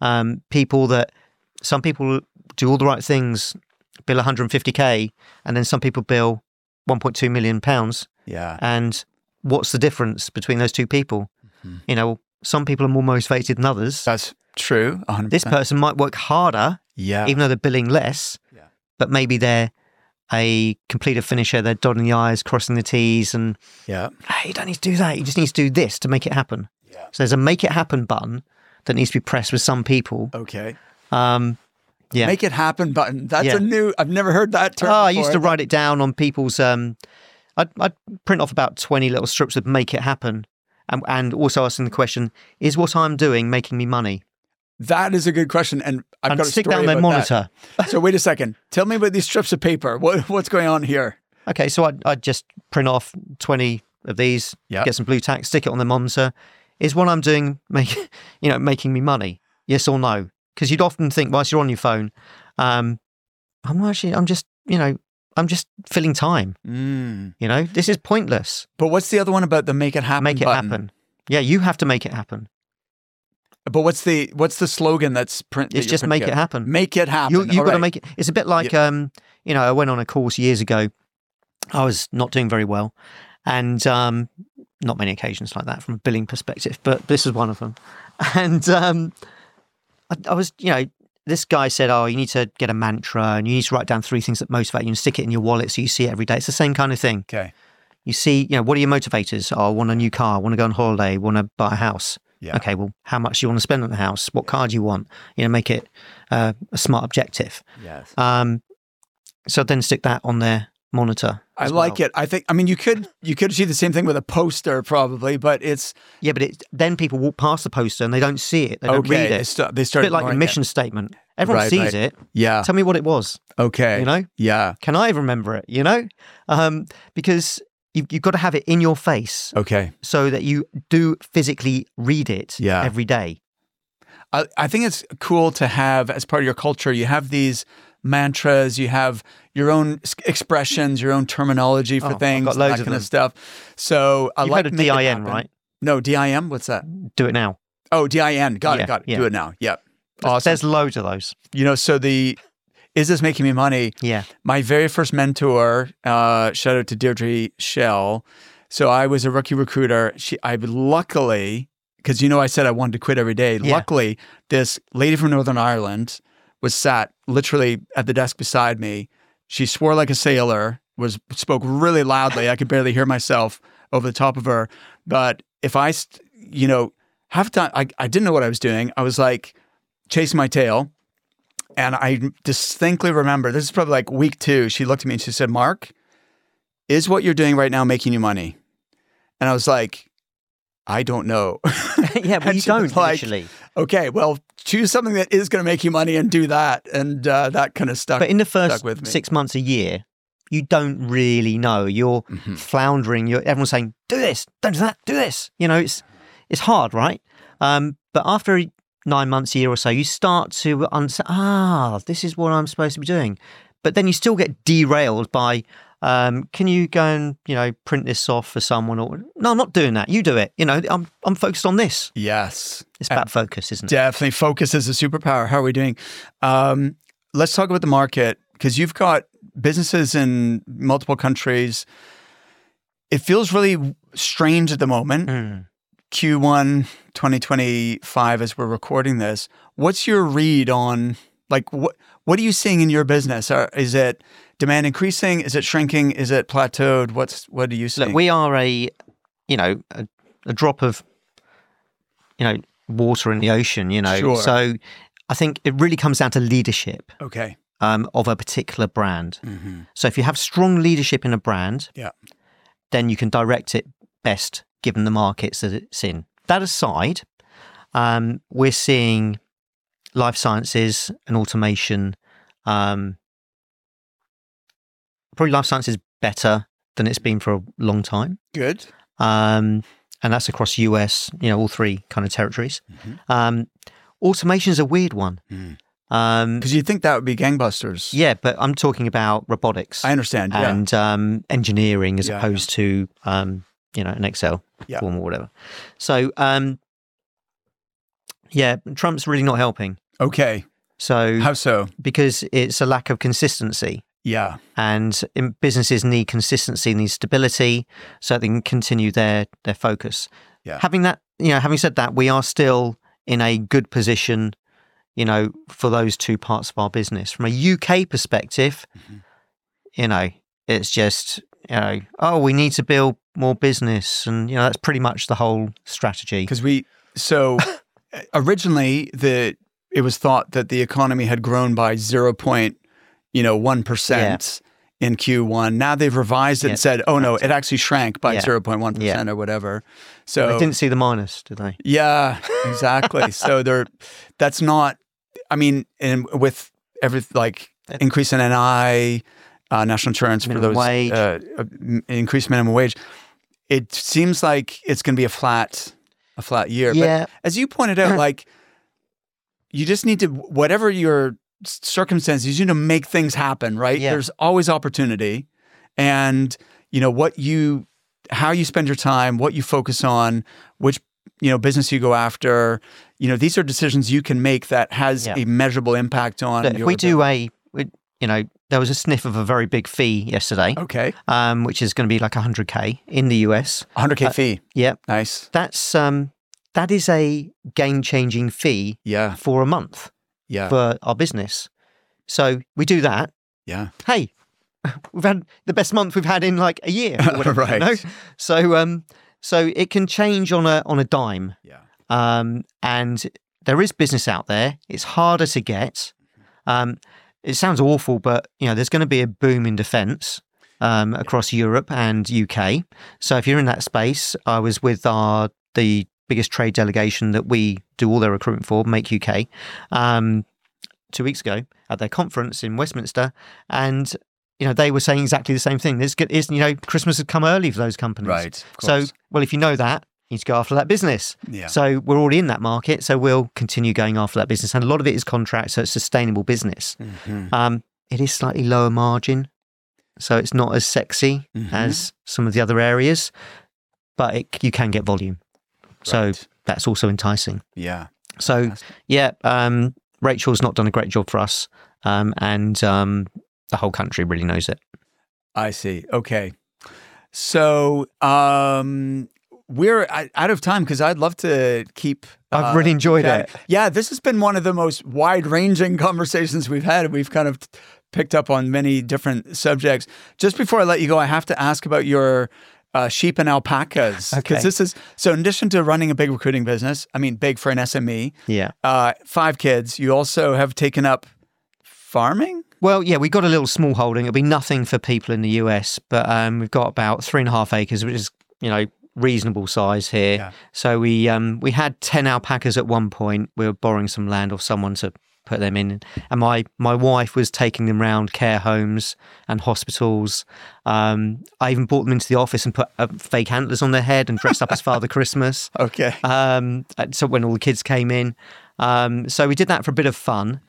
some people do all the right things, bill 150K, and then some people bill 1.2 million pounds. Yeah. And what's the difference between those two people? Some people are more motivated than others. That's true. 100%. This person might work harder, even though they're billing less, but maybe they're a completer finisher. They're dotting the I's, crossing the T's, and hey, you don't need to do that. You just need to do this to make it happen. Yeah. So there's a make it happen button that needs to be pressed with some people. Okay. Make it happen button. That's a new, I've never heard that term before. I used to write it down on people's, I'd print off about 20 little strips of make it happen. And also asking the question, is what I'm doing making me money? That is a good question. And I've got a stick story down their about monitor. That. So wait a second. Tell me about these strips of paper. What's going on here? Okay, so I'd just print off 20 of these, get some blue tack, stick it on the monitor. Is what I'm doing making me money? Yes or no? Because you'd often think whilst you're on your phone, I'm just filling time. This is pointless. But what's the other one about the make it happen Make it button? happen. Yeah, you have to make it happen. But what's the slogan that's print? It's just make it happen. Make it happen. You've got to make it. It's a bit like, I went on a course years ago. I was not doing very well. And not many occasions like that from a billing perspective, but this is one of them. And I was, this guy said, you need to get a mantra and you need to write down 3 things that motivate you and stick it in your wallet so you see it every day. It's the same kind of thing. Okay. You see, what are your motivators? I want a new car, I want to go on holiday, I want to buy a house. Yeah. Okay, well, how much do you want to spend on the house? What car do you want? Make it a smart objective. Yes. So then stick that on their monitor. I like it. You could achieve the same thing with a poster probably, but it's... Yeah, but then people walk past the poster and they don't see it. They don't read it. They start a bit like a mission statement. Everyone sees it. Yeah. Tell me what it was. Okay. Yeah. Can I remember it? Because you've got to have it in your face. Okay. So that you do physically read it every day. I think it's cool to have, as part of your culture, you have these mantras, you have your own expressions, your own terminology for things, I've got loads that of kind them. of stuff. So I You've like heard of DIN, right? No, DIM? What's that? Do it now. Oh, DIN. Got it. Yeah. Do it now. Yep. Awesome. There's loads of those. So is this making me money? Yeah. My very first mentor, shout out to Deirdre Shell. So I was a rookie recruiter. I luckily, because I said I wanted to quit every day. Yeah. Luckily, this lady from Northern Ireland was sat literally at the desk beside me. She swore like a sailor, spoke really loudly. I could barely hear myself over the top of her. But if I, half the time, I didn't know what I was doing. I was like chasing my tail. And I distinctly remember, this is probably like week 2, she looked at me and she said, "Mark, is what you're doing right now making you money?" And I was like, "I don't know." Yeah, but you don't actually. Okay, well, choose something that is going to make you money and do that. And that kind of stuck. But in the first with me. 6 months, a year, you don't really know. You're floundering. Everyone's saying, "Do this, don't do that, do this." It's hard, right? But after 9 months, a year or so, you start to understand, this is what I'm supposed to be doing. But then you still get derailed by, can you go and, print this off for someone? Or no, I'm not doing that. You do it. I'm focused on this. Yes. It's about focus, isn't it? Definitely. Focus is a superpower. How are we doing? Let's talk about the market, because you've got businesses in multiple countries. It feels really strange at the moment. Q1 2025 as we're recording this. What's your read on, what are you seeing in your business? Is it demand increasing? Is it shrinking? Is it plateaued? What do you see? Look, we are a drop of, water in the ocean, Sure. So I think it really comes down to leadership. Okay. Of a particular brand. So if you have strong leadership in a brand, then you can direct it best given the markets that it's in. That aside, we're seeing life sciences and automation, probably life sciences better than it's been for a long time. Good. and that's across US, all three kind of territories. Automation is a weird one. Because you'd think that would be gangbusters. Yeah, but I'm talking about robotics. I understand. Yeah. And engineering as opposed to an Excel form or whatever. So Trump's really not helping. Okay. So how so? Because it's a lack of consistency. Yeah. And businesses need consistency, need stability, so they can continue their focus. Yeah. Having said that, we are still in a good position, for those two parts of our business. From a UK perspective, it's just, we need to build more business, and that's pretty much the whole strategy. Because originally it was thought that the economy had grown by 0.1% in Q1. Now they've revised it and said, oh no, it actually shrank by 0.1% or whatever. So they didn't see the minus, did they? Yeah, exactly. So that's not, and with increase in NI, national insurance minimum for those, wage. Increased minimum wage, it seems like it's going to be a flat year. Yeah. But as you pointed out, you just need to, whatever your circumstances, you need to make things happen, right? Yeah. There's always opportunity. And, how you spend your time, what you focus on, which, business you go after, these are decisions you can make that has a measurable impact on. Look, if we do there was a sniff of a very big fee yesterday. Okay. Which is going to be like 100K in the US. 100K fee. Yeah. Nice. That is a game-changing fee for a month for our business. So we do that. Yeah. Hey, we've had the best month we've had in like a year. Or whatever, right. So it can change on a dime. Yeah. And there is business out there. It's harder to get. It sounds awful, but there's going to be a boom in defence across Europe and UK. So if you're in that space, I was with the biggest trade delegation that we do all their recruitment for, Make UK, 2 weeks ago at their conference in Westminster, and they were saying exactly the same thing. Christmas had come early for those companies, right? So, if you know that, you need to go after that business. Yeah. So we're already in that market, so we'll continue going after that business, and a lot of it is contract, so it's sustainable business. It is slightly lower margin, so it's not as sexy as some of the other areas, but you can get volume. So that's also enticing. Yeah. So, Rachel's not done a great job for us, and the whole country really knows it. I see. Okay. So we're out of time because I'd love to keep... I've really enjoyed it. Yeah, this has been one of the most wide-ranging conversations we've had. We've kind of picked up on many different subjects. Just before I let you go, I have to ask about your... sheep and alpacas. Okay. So in addition to running a big recruiting business, big for an SME, 5 kids, you also have taken up farming? Well, yeah, we got a little small holding. It'll be nothing for people in the US, but we've got about 3.5 acres, which is, reasonable size here. Yeah. So we had 10 alpacas at one point. We were borrowing some land off someone to put them in, and my wife was taking them around care homes and hospitals. I even brought them into the office and put fake antlers on their head and dressed up as Father Christmas. Okay. So when all the kids came in, so we did that for a bit of fun.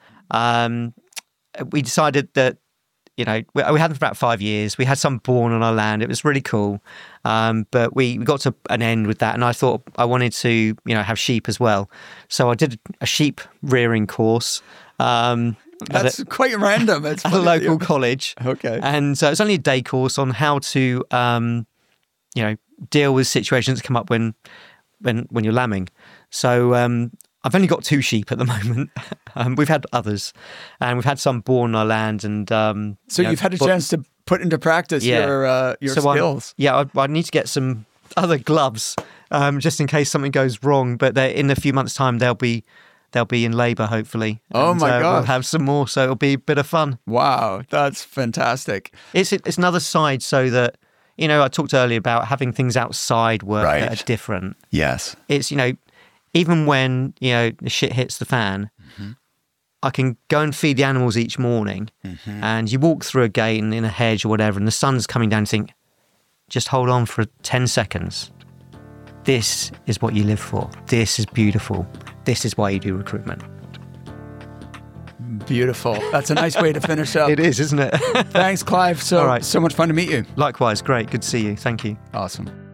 We decided that we had them for about 5 years. We had some born on our land. It was really cool. But we got to an end with that, and I thought I wanted to, have sheep as well. So I did a sheep rearing course. That's quite random. It's at a local college. Okay. And so it's only a day course on how to, deal with situations that come up when you're lambing. So I've only got 2 sheep at the moment. We've had others, and we've had some born on our land. And so you've had a chance to put into practice your skills. I need to get some other gloves just in case something goes wrong. But in a few months' time, they'll be in labour, hopefully. Oh my God! We'll have some more, so it'll be a bit of fun. Wow, that's fantastic. It's another side, so that I talked earlier about having things outside work that are different. Yes, it's even when the shit hits the fan, I can go and feed the animals each morning, and you walk through a gate and in a hedge or whatever, and the sun's coming down, and think, just hold on for 10 seconds. this is what you live for. This is beautiful. This is why you do recruitment. Beautiful. That's a nice way to finish up. It is, isn't it? Thanks, Clive. So much fun to meet you. Likewise. Great. Good to see you. Thank you. Awesome.